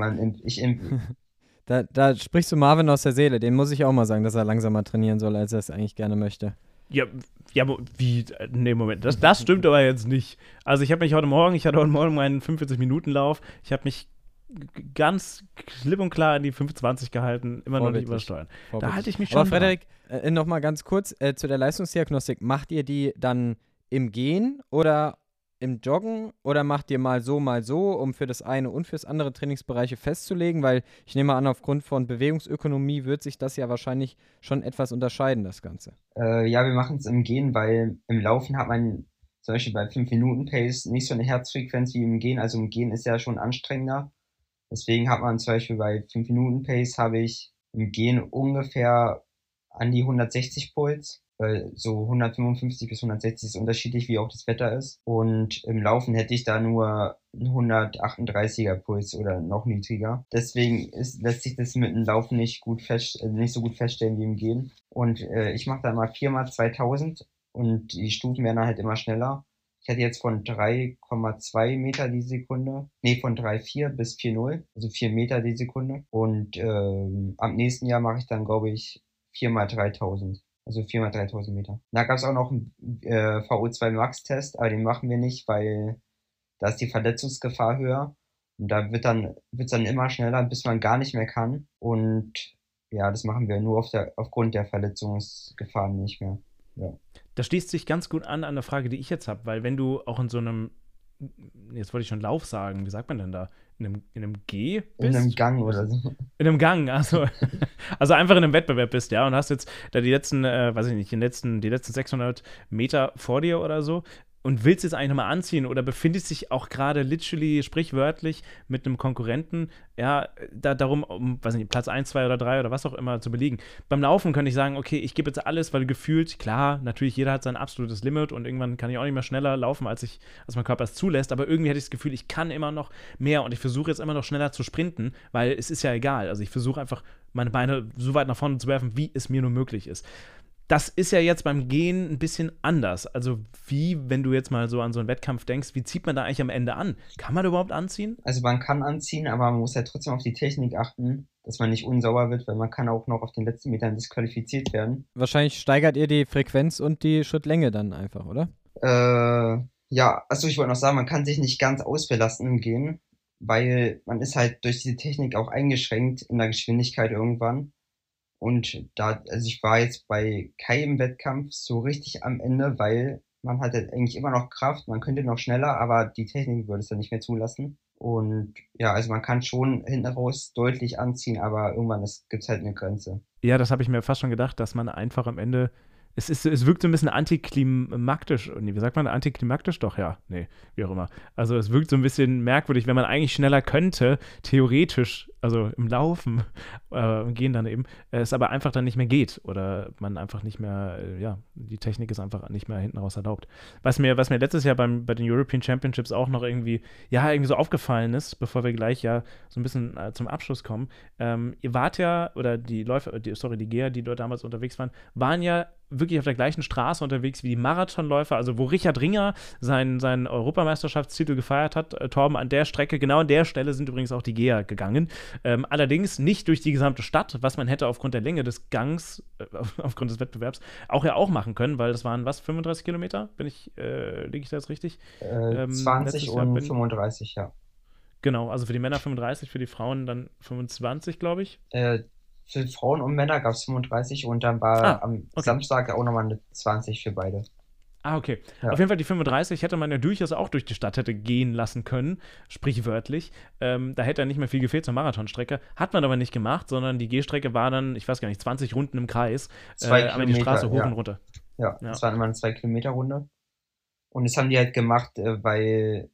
da sprichst du Marvin aus der Seele. Dem muss ich auch mal sagen, dass er langsamer trainieren soll, als er es eigentlich gerne möchte. Ja, wie? Nee, Moment, das stimmt aber jetzt nicht. Also ich hatte heute Morgen meinen 45-Minuten-Lauf. Ich habe mich ganz klipp und klar an die 5:20 gehalten, immer noch nicht übersteuern. Da halte ich mich schon. Aber Frederik, noch mal ganz kurz zu der Leistungsdiagnostik. Macht ihr die dann im Gehen oder im Joggen oder macht ihr mal so, um für das eine und fürs andere Trainingsbereiche festzulegen? Weil ich nehme an, aufgrund von Bewegungsökonomie wird sich das ja wahrscheinlich schon etwas unterscheiden, das Ganze. Ja, wir machen es im Gehen, weil im Laufen hat man zum Beispiel bei 5-Minuten-Pace nicht so eine Herzfrequenz wie im Gehen. Also im Gehen ist ja schon anstrengender. Deswegen hat man zum Beispiel bei 5-Minuten-Pace habe ich im Gehen ungefähr an die 160 Puls. So 155 bis 160 ist unterschiedlich, wie auch das Wetter ist. Und im Laufen hätte ich da nur einen 138er Puls oder noch niedriger. Deswegen lässt sich das mit dem Laufen nicht so gut feststellen wie im Gehen. Und ich mache da mal 4x2000 und die Stufen werden dann halt immer schneller. Ich hatte jetzt von 3,2 Meter die Sekunde, von 3,4 bis 4,0, also 4 Meter die Sekunde. Und am nächsten Jahr mache ich dann, glaube ich, 4x3000, also 4x3000 Meter. Da gab es auch noch einen VO2 Max-Test, aber den machen wir nicht, weil da ist die Verletzungsgefahr höher. Und da wird's dann immer schneller, bis man gar nicht mehr kann. Und ja, das machen wir nur aufgrund der Verletzungsgefahr nicht mehr. Ja. Das schließt sich ganz gut an eine Frage, die ich jetzt habe, weil wenn du auch in so einem, jetzt wollte ich schon Lauf sagen, wie sagt man denn da? in einem G bist? In einem Gang oder so. In einem Gang, also einfach in einem Wettbewerb bist, ja, und hast jetzt da die letzten, weiß ich nicht, die letzten 600 Meter vor dir oder so und willst jetzt eigentlich nochmal anziehen oder befindest dich auch gerade literally, sprichwörtlich mit einem Konkurrenten, ja, darum, um, weiß nicht, Platz 1, 2 oder 3 oder was auch immer zu belegen. Beim Laufen könnte ich sagen, okay, ich gebe jetzt alles, weil gefühlt, klar, natürlich, jeder hat sein absolutes Limit und irgendwann kann ich auch nicht mehr schneller laufen, als mein Körper es zulässt, aber irgendwie hätte ich das Gefühl, ich kann immer noch mehr und ich versuche jetzt immer noch schneller zu sprinten, weil es ist ja egal. Also ich versuche einfach, meine Beine so weit nach vorne zu werfen, wie es mir nur möglich ist. Das ist ja jetzt beim Gehen ein bisschen anders. Also wie, wenn du jetzt mal so an so einen Wettkampf denkst, wie zieht man da eigentlich am Ende an? Kann man überhaupt anziehen? Also man kann anziehen, aber man muss ja trotzdem auf die Technik achten, dass man nicht unsauber wird, weil man kann auch noch auf den letzten Metern disqualifiziert werden. Wahrscheinlich steigert ihr die Frequenz und die Schrittlänge dann einfach, oder? Ja, also ich wollte noch sagen, man kann sich nicht ganz ausbelasten im Gehen, weil man ist halt durch diese Technik auch eingeschränkt in der Geschwindigkeit irgendwann. Und also ich war jetzt bei keinem Wettkampf so richtig am Ende, weil man hatte eigentlich immer noch Kraft, man könnte noch schneller, aber die Technik würde es dann nicht mehr zulassen. Und ja, also man kann schon hinten raus deutlich anziehen, aber irgendwann gibt's halt eine Grenze. Ja, das habe ich mir fast schon gedacht, dass man einfach am Ende es wirkt so ein bisschen antiklimaktisch. Nee, wie sagt man? Antiklimaktisch? Doch, ja. Nee, wie auch immer. Also es wirkt so ein bisschen merkwürdig, wenn man eigentlich schneller könnte, theoretisch, also im Laufen, gehen dann eben, es aber einfach dann nicht mehr geht oder man einfach nicht mehr, die Technik ist einfach nicht mehr hinten raus erlaubt. Was mir letztes Jahr bei den European Championships auch noch irgendwie so aufgefallen ist, bevor wir gleich ja so ein bisschen zum Abschluss kommen, ihr wart ja, oder die Läufer, die Geher, die dort damals unterwegs waren ja wirklich auf der gleichen Straße unterwegs wie die Marathonläufer, also wo Richard Ringer seinen Europameisterschaftstitel gefeiert hat, Torben, an der Strecke, genau an der Stelle sind übrigens auch die Geher gegangen. Allerdings nicht durch die gesamte Stadt, was man hätte aufgrund der Länge des Gangs, aufgrund des Wettbewerbs, auch machen können, weil das waren, 35 Kilometer? Liege ich da jetzt richtig? 20 und 35, ja. Genau, also für die Männer 35, für die Frauen dann 25, glaube ich. Für Frauen und Männer gab es 35 und dann war am Samstag auch nochmal eine 20 für beide. Ah, okay. Ja. Auf jeden Fall die 35 hätte man ja durchaus auch durch die Stadt hätte gehen lassen können, sprichwörtlich. Da hätte nicht mehr viel gefehlt zur Marathonstrecke. Hat man aber nicht gemacht, sondern die Gehstrecke war dann, ich weiß gar nicht, 20 Runden im Kreis. 2 Kilometer, aber die Straße hoch und runter. Ja, das war immer eine 2-Kilometer-Runde. Und das haben die halt gemacht, weil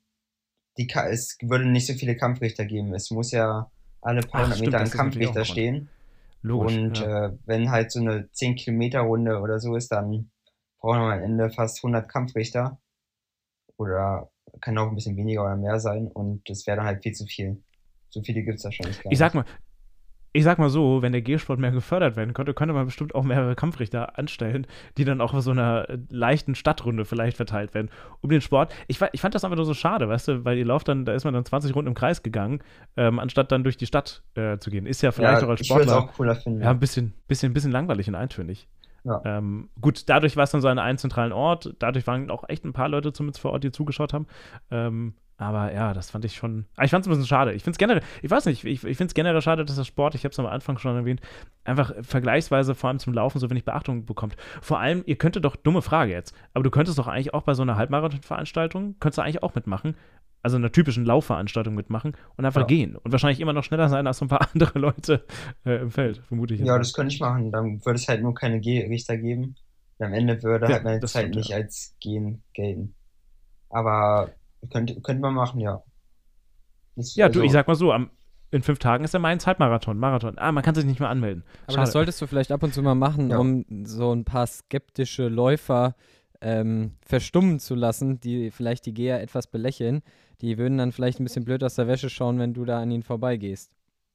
es würde nicht so viele Kampfrichter geben. Es muss ja alle paar hundert Meter ein Kampfrichter stehen. Logisch. Und wenn halt so eine 10-Kilometer-Runde oder so ist, dann brauchen wir am Ende fast 100 Kampfrichter. Oder kann auch ein bisschen weniger oder mehr sein. Und das wäre dann halt viel zu viel. So viele gibt es wahrscheinlich gar nicht. Ich sag mal so, wenn der Gehsport mehr gefördert werden könnte man bestimmt auch mehrere Kampfrichter anstellen, die dann auch auf so einer leichten Stadtrunde vielleicht verteilt werden. Um den Sport. Ich fand das einfach nur so schade, weißt du, weil ihr lauft dann, da ist man dann 20 Runden im Kreis gegangen, anstatt dann durch die Stadt zu gehen. Ist ja vielleicht auch als Sportler. Ich würde es auch cooler finden. Ja, ein bisschen langweilig und eintönig. Ja. Gut, dadurch war es dann so an einem zentralen Ort. Dadurch waren auch echt ein paar Leute zumindest vor Ort, die zugeschaut haben. Aber ja, das fand ich schon. Ich fand es ein bisschen schade. Ich finde es generell, ich weiß nicht, ich finde es generell schade, dass der Sport, ich habe es am Anfang schon erwähnt, einfach vergleichsweise vor allem zum Laufen so wenig Beachtung bekommt. Vor allem, ihr könntet doch, dumme Frage jetzt, aber du könntest doch eigentlich auch bei so einer Halbmarathon-Veranstaltung, könntest du eigentlich auch mitmachen, also einer typischen Laufveranstaltung mitmachen und einfach gehen und wahrscheinlich immer noch schneller sein als so ein paar andere Leute im Feld, vermute ich. Ja, das könnte ich machen. Dann würde es halt nur keine Gehrichter geben. Und am Ende würde halt meine Zeit nicht als Gehen gelten. Aber könnte man machen, ja. Ich sag mal so, in 5 Tagen ist der Mainz Halbmarathon, Marathon. Man kann sich nicht mehr anmelden. Aber das solltest du vielleicht ab und zu mal machen, um so ein paar skeptische Läufer verstummen zu lassen, die vielleicht die Geher etwas belächeln. Die würden dann vielleicht ein bisschen blöd aus der Wäsche schauen, wenn du da an ihnen vorbeigehst.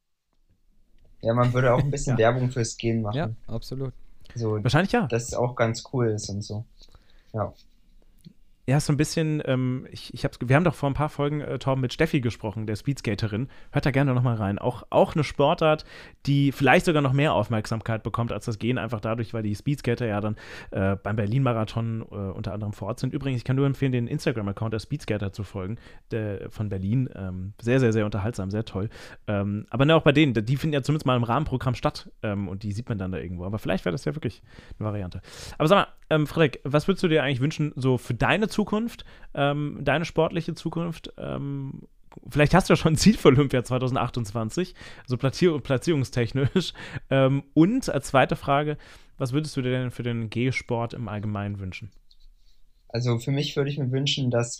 Ja, man würde auch ein bisschen Werbung fürs Gehen machen. Ja, absolut. So, wahrscheinlich ja. Dass es auch ganz cool ist und so. Ja. Ja, so ein bisschen, wir haben doch vor ein paar Folgen, Torben, mit Steffi gesprochen, der Speedskaterin. Hört da gerne nochmal rein. Auch eine Sportart, die vielleicht sogar noch mehr Aufmerksamkeit bekommt als das Gehen, einfach dadurch, weil die Speedskater ja dann beim Berlin-Marathon unter anderem vor Ort sind. Übrigens, ich kann nur empfehlen, den Instagram-Account der Speedskater zu folgen, von Berlin. Sehr, sehr, sehr unterhaltsam, sehr toll. Aber auch bei denen, die finden ja zumindest mal im Rahmenprogramm statt und die sieht man dann da irgendwo. Aber vielleicht wäre das ja wirklich eine Variante. Aber sag mal, Frederik, was würdest du dir eigentlich wünschen, so für deine Zukunft, deine sportliche Zukunft? vielleicht hast du ja schon ein Ziel für Olympia 2028, so platzierungstechnisch. Und als zweite Frage, was würdest du dir denn für den Gehsport im Allgemeinen wünschen? Also für mich würde ich mir wünschen, dass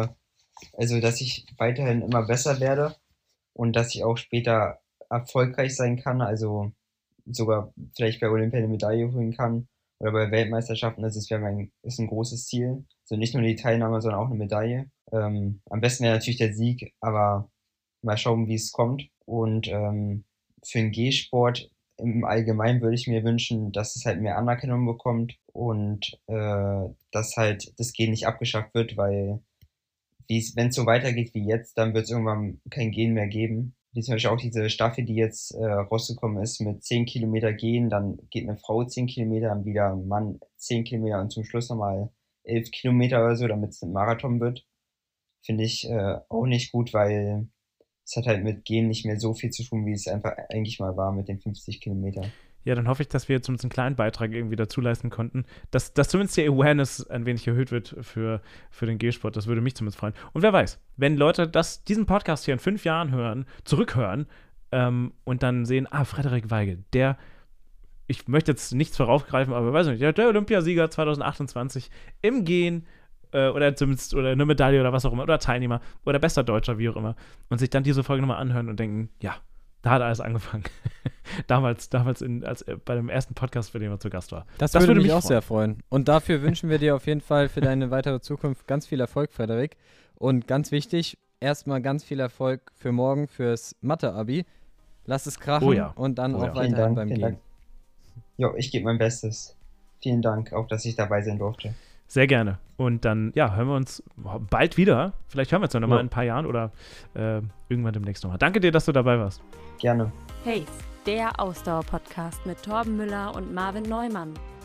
dass ich weiterhin immer besser werde und dass ich auch später erfolgreich sein kann, also sogar vielleicht bei Olympia eine Medaille holen kann oder bei Weltmeisterschaften. Das ist ist ein großes Ziel. Also nicht nur die Teilnahme, sondern auch eine Medaille. Am besten wäre natürlich der Sieg, aber mal schauen, wie es kommt. Und für den Gehsport im Allgemeinen würde ich mir wünschen, dass es halt mehr Anerkennung bekommt und dass halt das Gehen nicht abgeschafft wird, weil wenn es so weitergeht wie jetzt, dann wird es irgendwann kein Gehen mehr geben. Wie zum Beispiel auch diese Staffel, die jetzt rausgekommen ist mit 10 Kilometer Gehen, dann geht eine Frau 10 Kilometer, dann wieder ein Mann 10 Kilometer und zum Schluss nochmal 11 Kilometer oder so, damit es ein Marathon wird. Finde ich auch nicht gut, weil es hat halt mit Gehen nicht mehr so viel zu tun, wie es einfach eigentlich mal war mit den 50 Kilometern. Ja, dann hoffe ich, dass wir zumindest einen kleinen Beitrag irgendwie dazu leisten konnten, dass zumindest die Awareness ein wenig erhöht wird für den Gehsport. Das würde mich zumindest freuen. Und wer weiß, wenn Leute diesen Podcast hier in 5 Jahren zurückhören und dann sehen, Frederik Weigl, ich möchte jetzt nichts voraufgreifen, aber weiß nicht, der Olympiasieger 2028 im Gehen oder zumindest oder eine Medaille oder was auch immer oder Teilnehmer oder bester Deutscher, wie auch immer und sich dann diese Folge nochmal anhören und denken, ja, da hat alles angefangen. damals bei dem ersten Podcast, bei dem er zu Gast war. Das würde mich auch sehr freuen. Und dafür wünschen wir dir auf jeden Fall für deine weitere Zukunft ganz viel Erfolg, Frederik. Und ganz wichtig, erstmal ganz viel Erfolg für morgen, fürs Mathe-Abi. Lass es krachen und dann auch weiterhin beim Gehen. Jo, ich gebe mein Bestes. Vielen Dank, auch dass ich dabei sein durfte. Sehr gerne. Und dann, hören wir uns bald wieder. Vielleicht hören wir uns dann nochmal in ein paar Jahren oder irgendwann demnächst nochmal. Danke dir, dass du dabei warst. Gerne. Pace, der Ausdauer-Podcast mit Torben Müller und Marvin Neumann.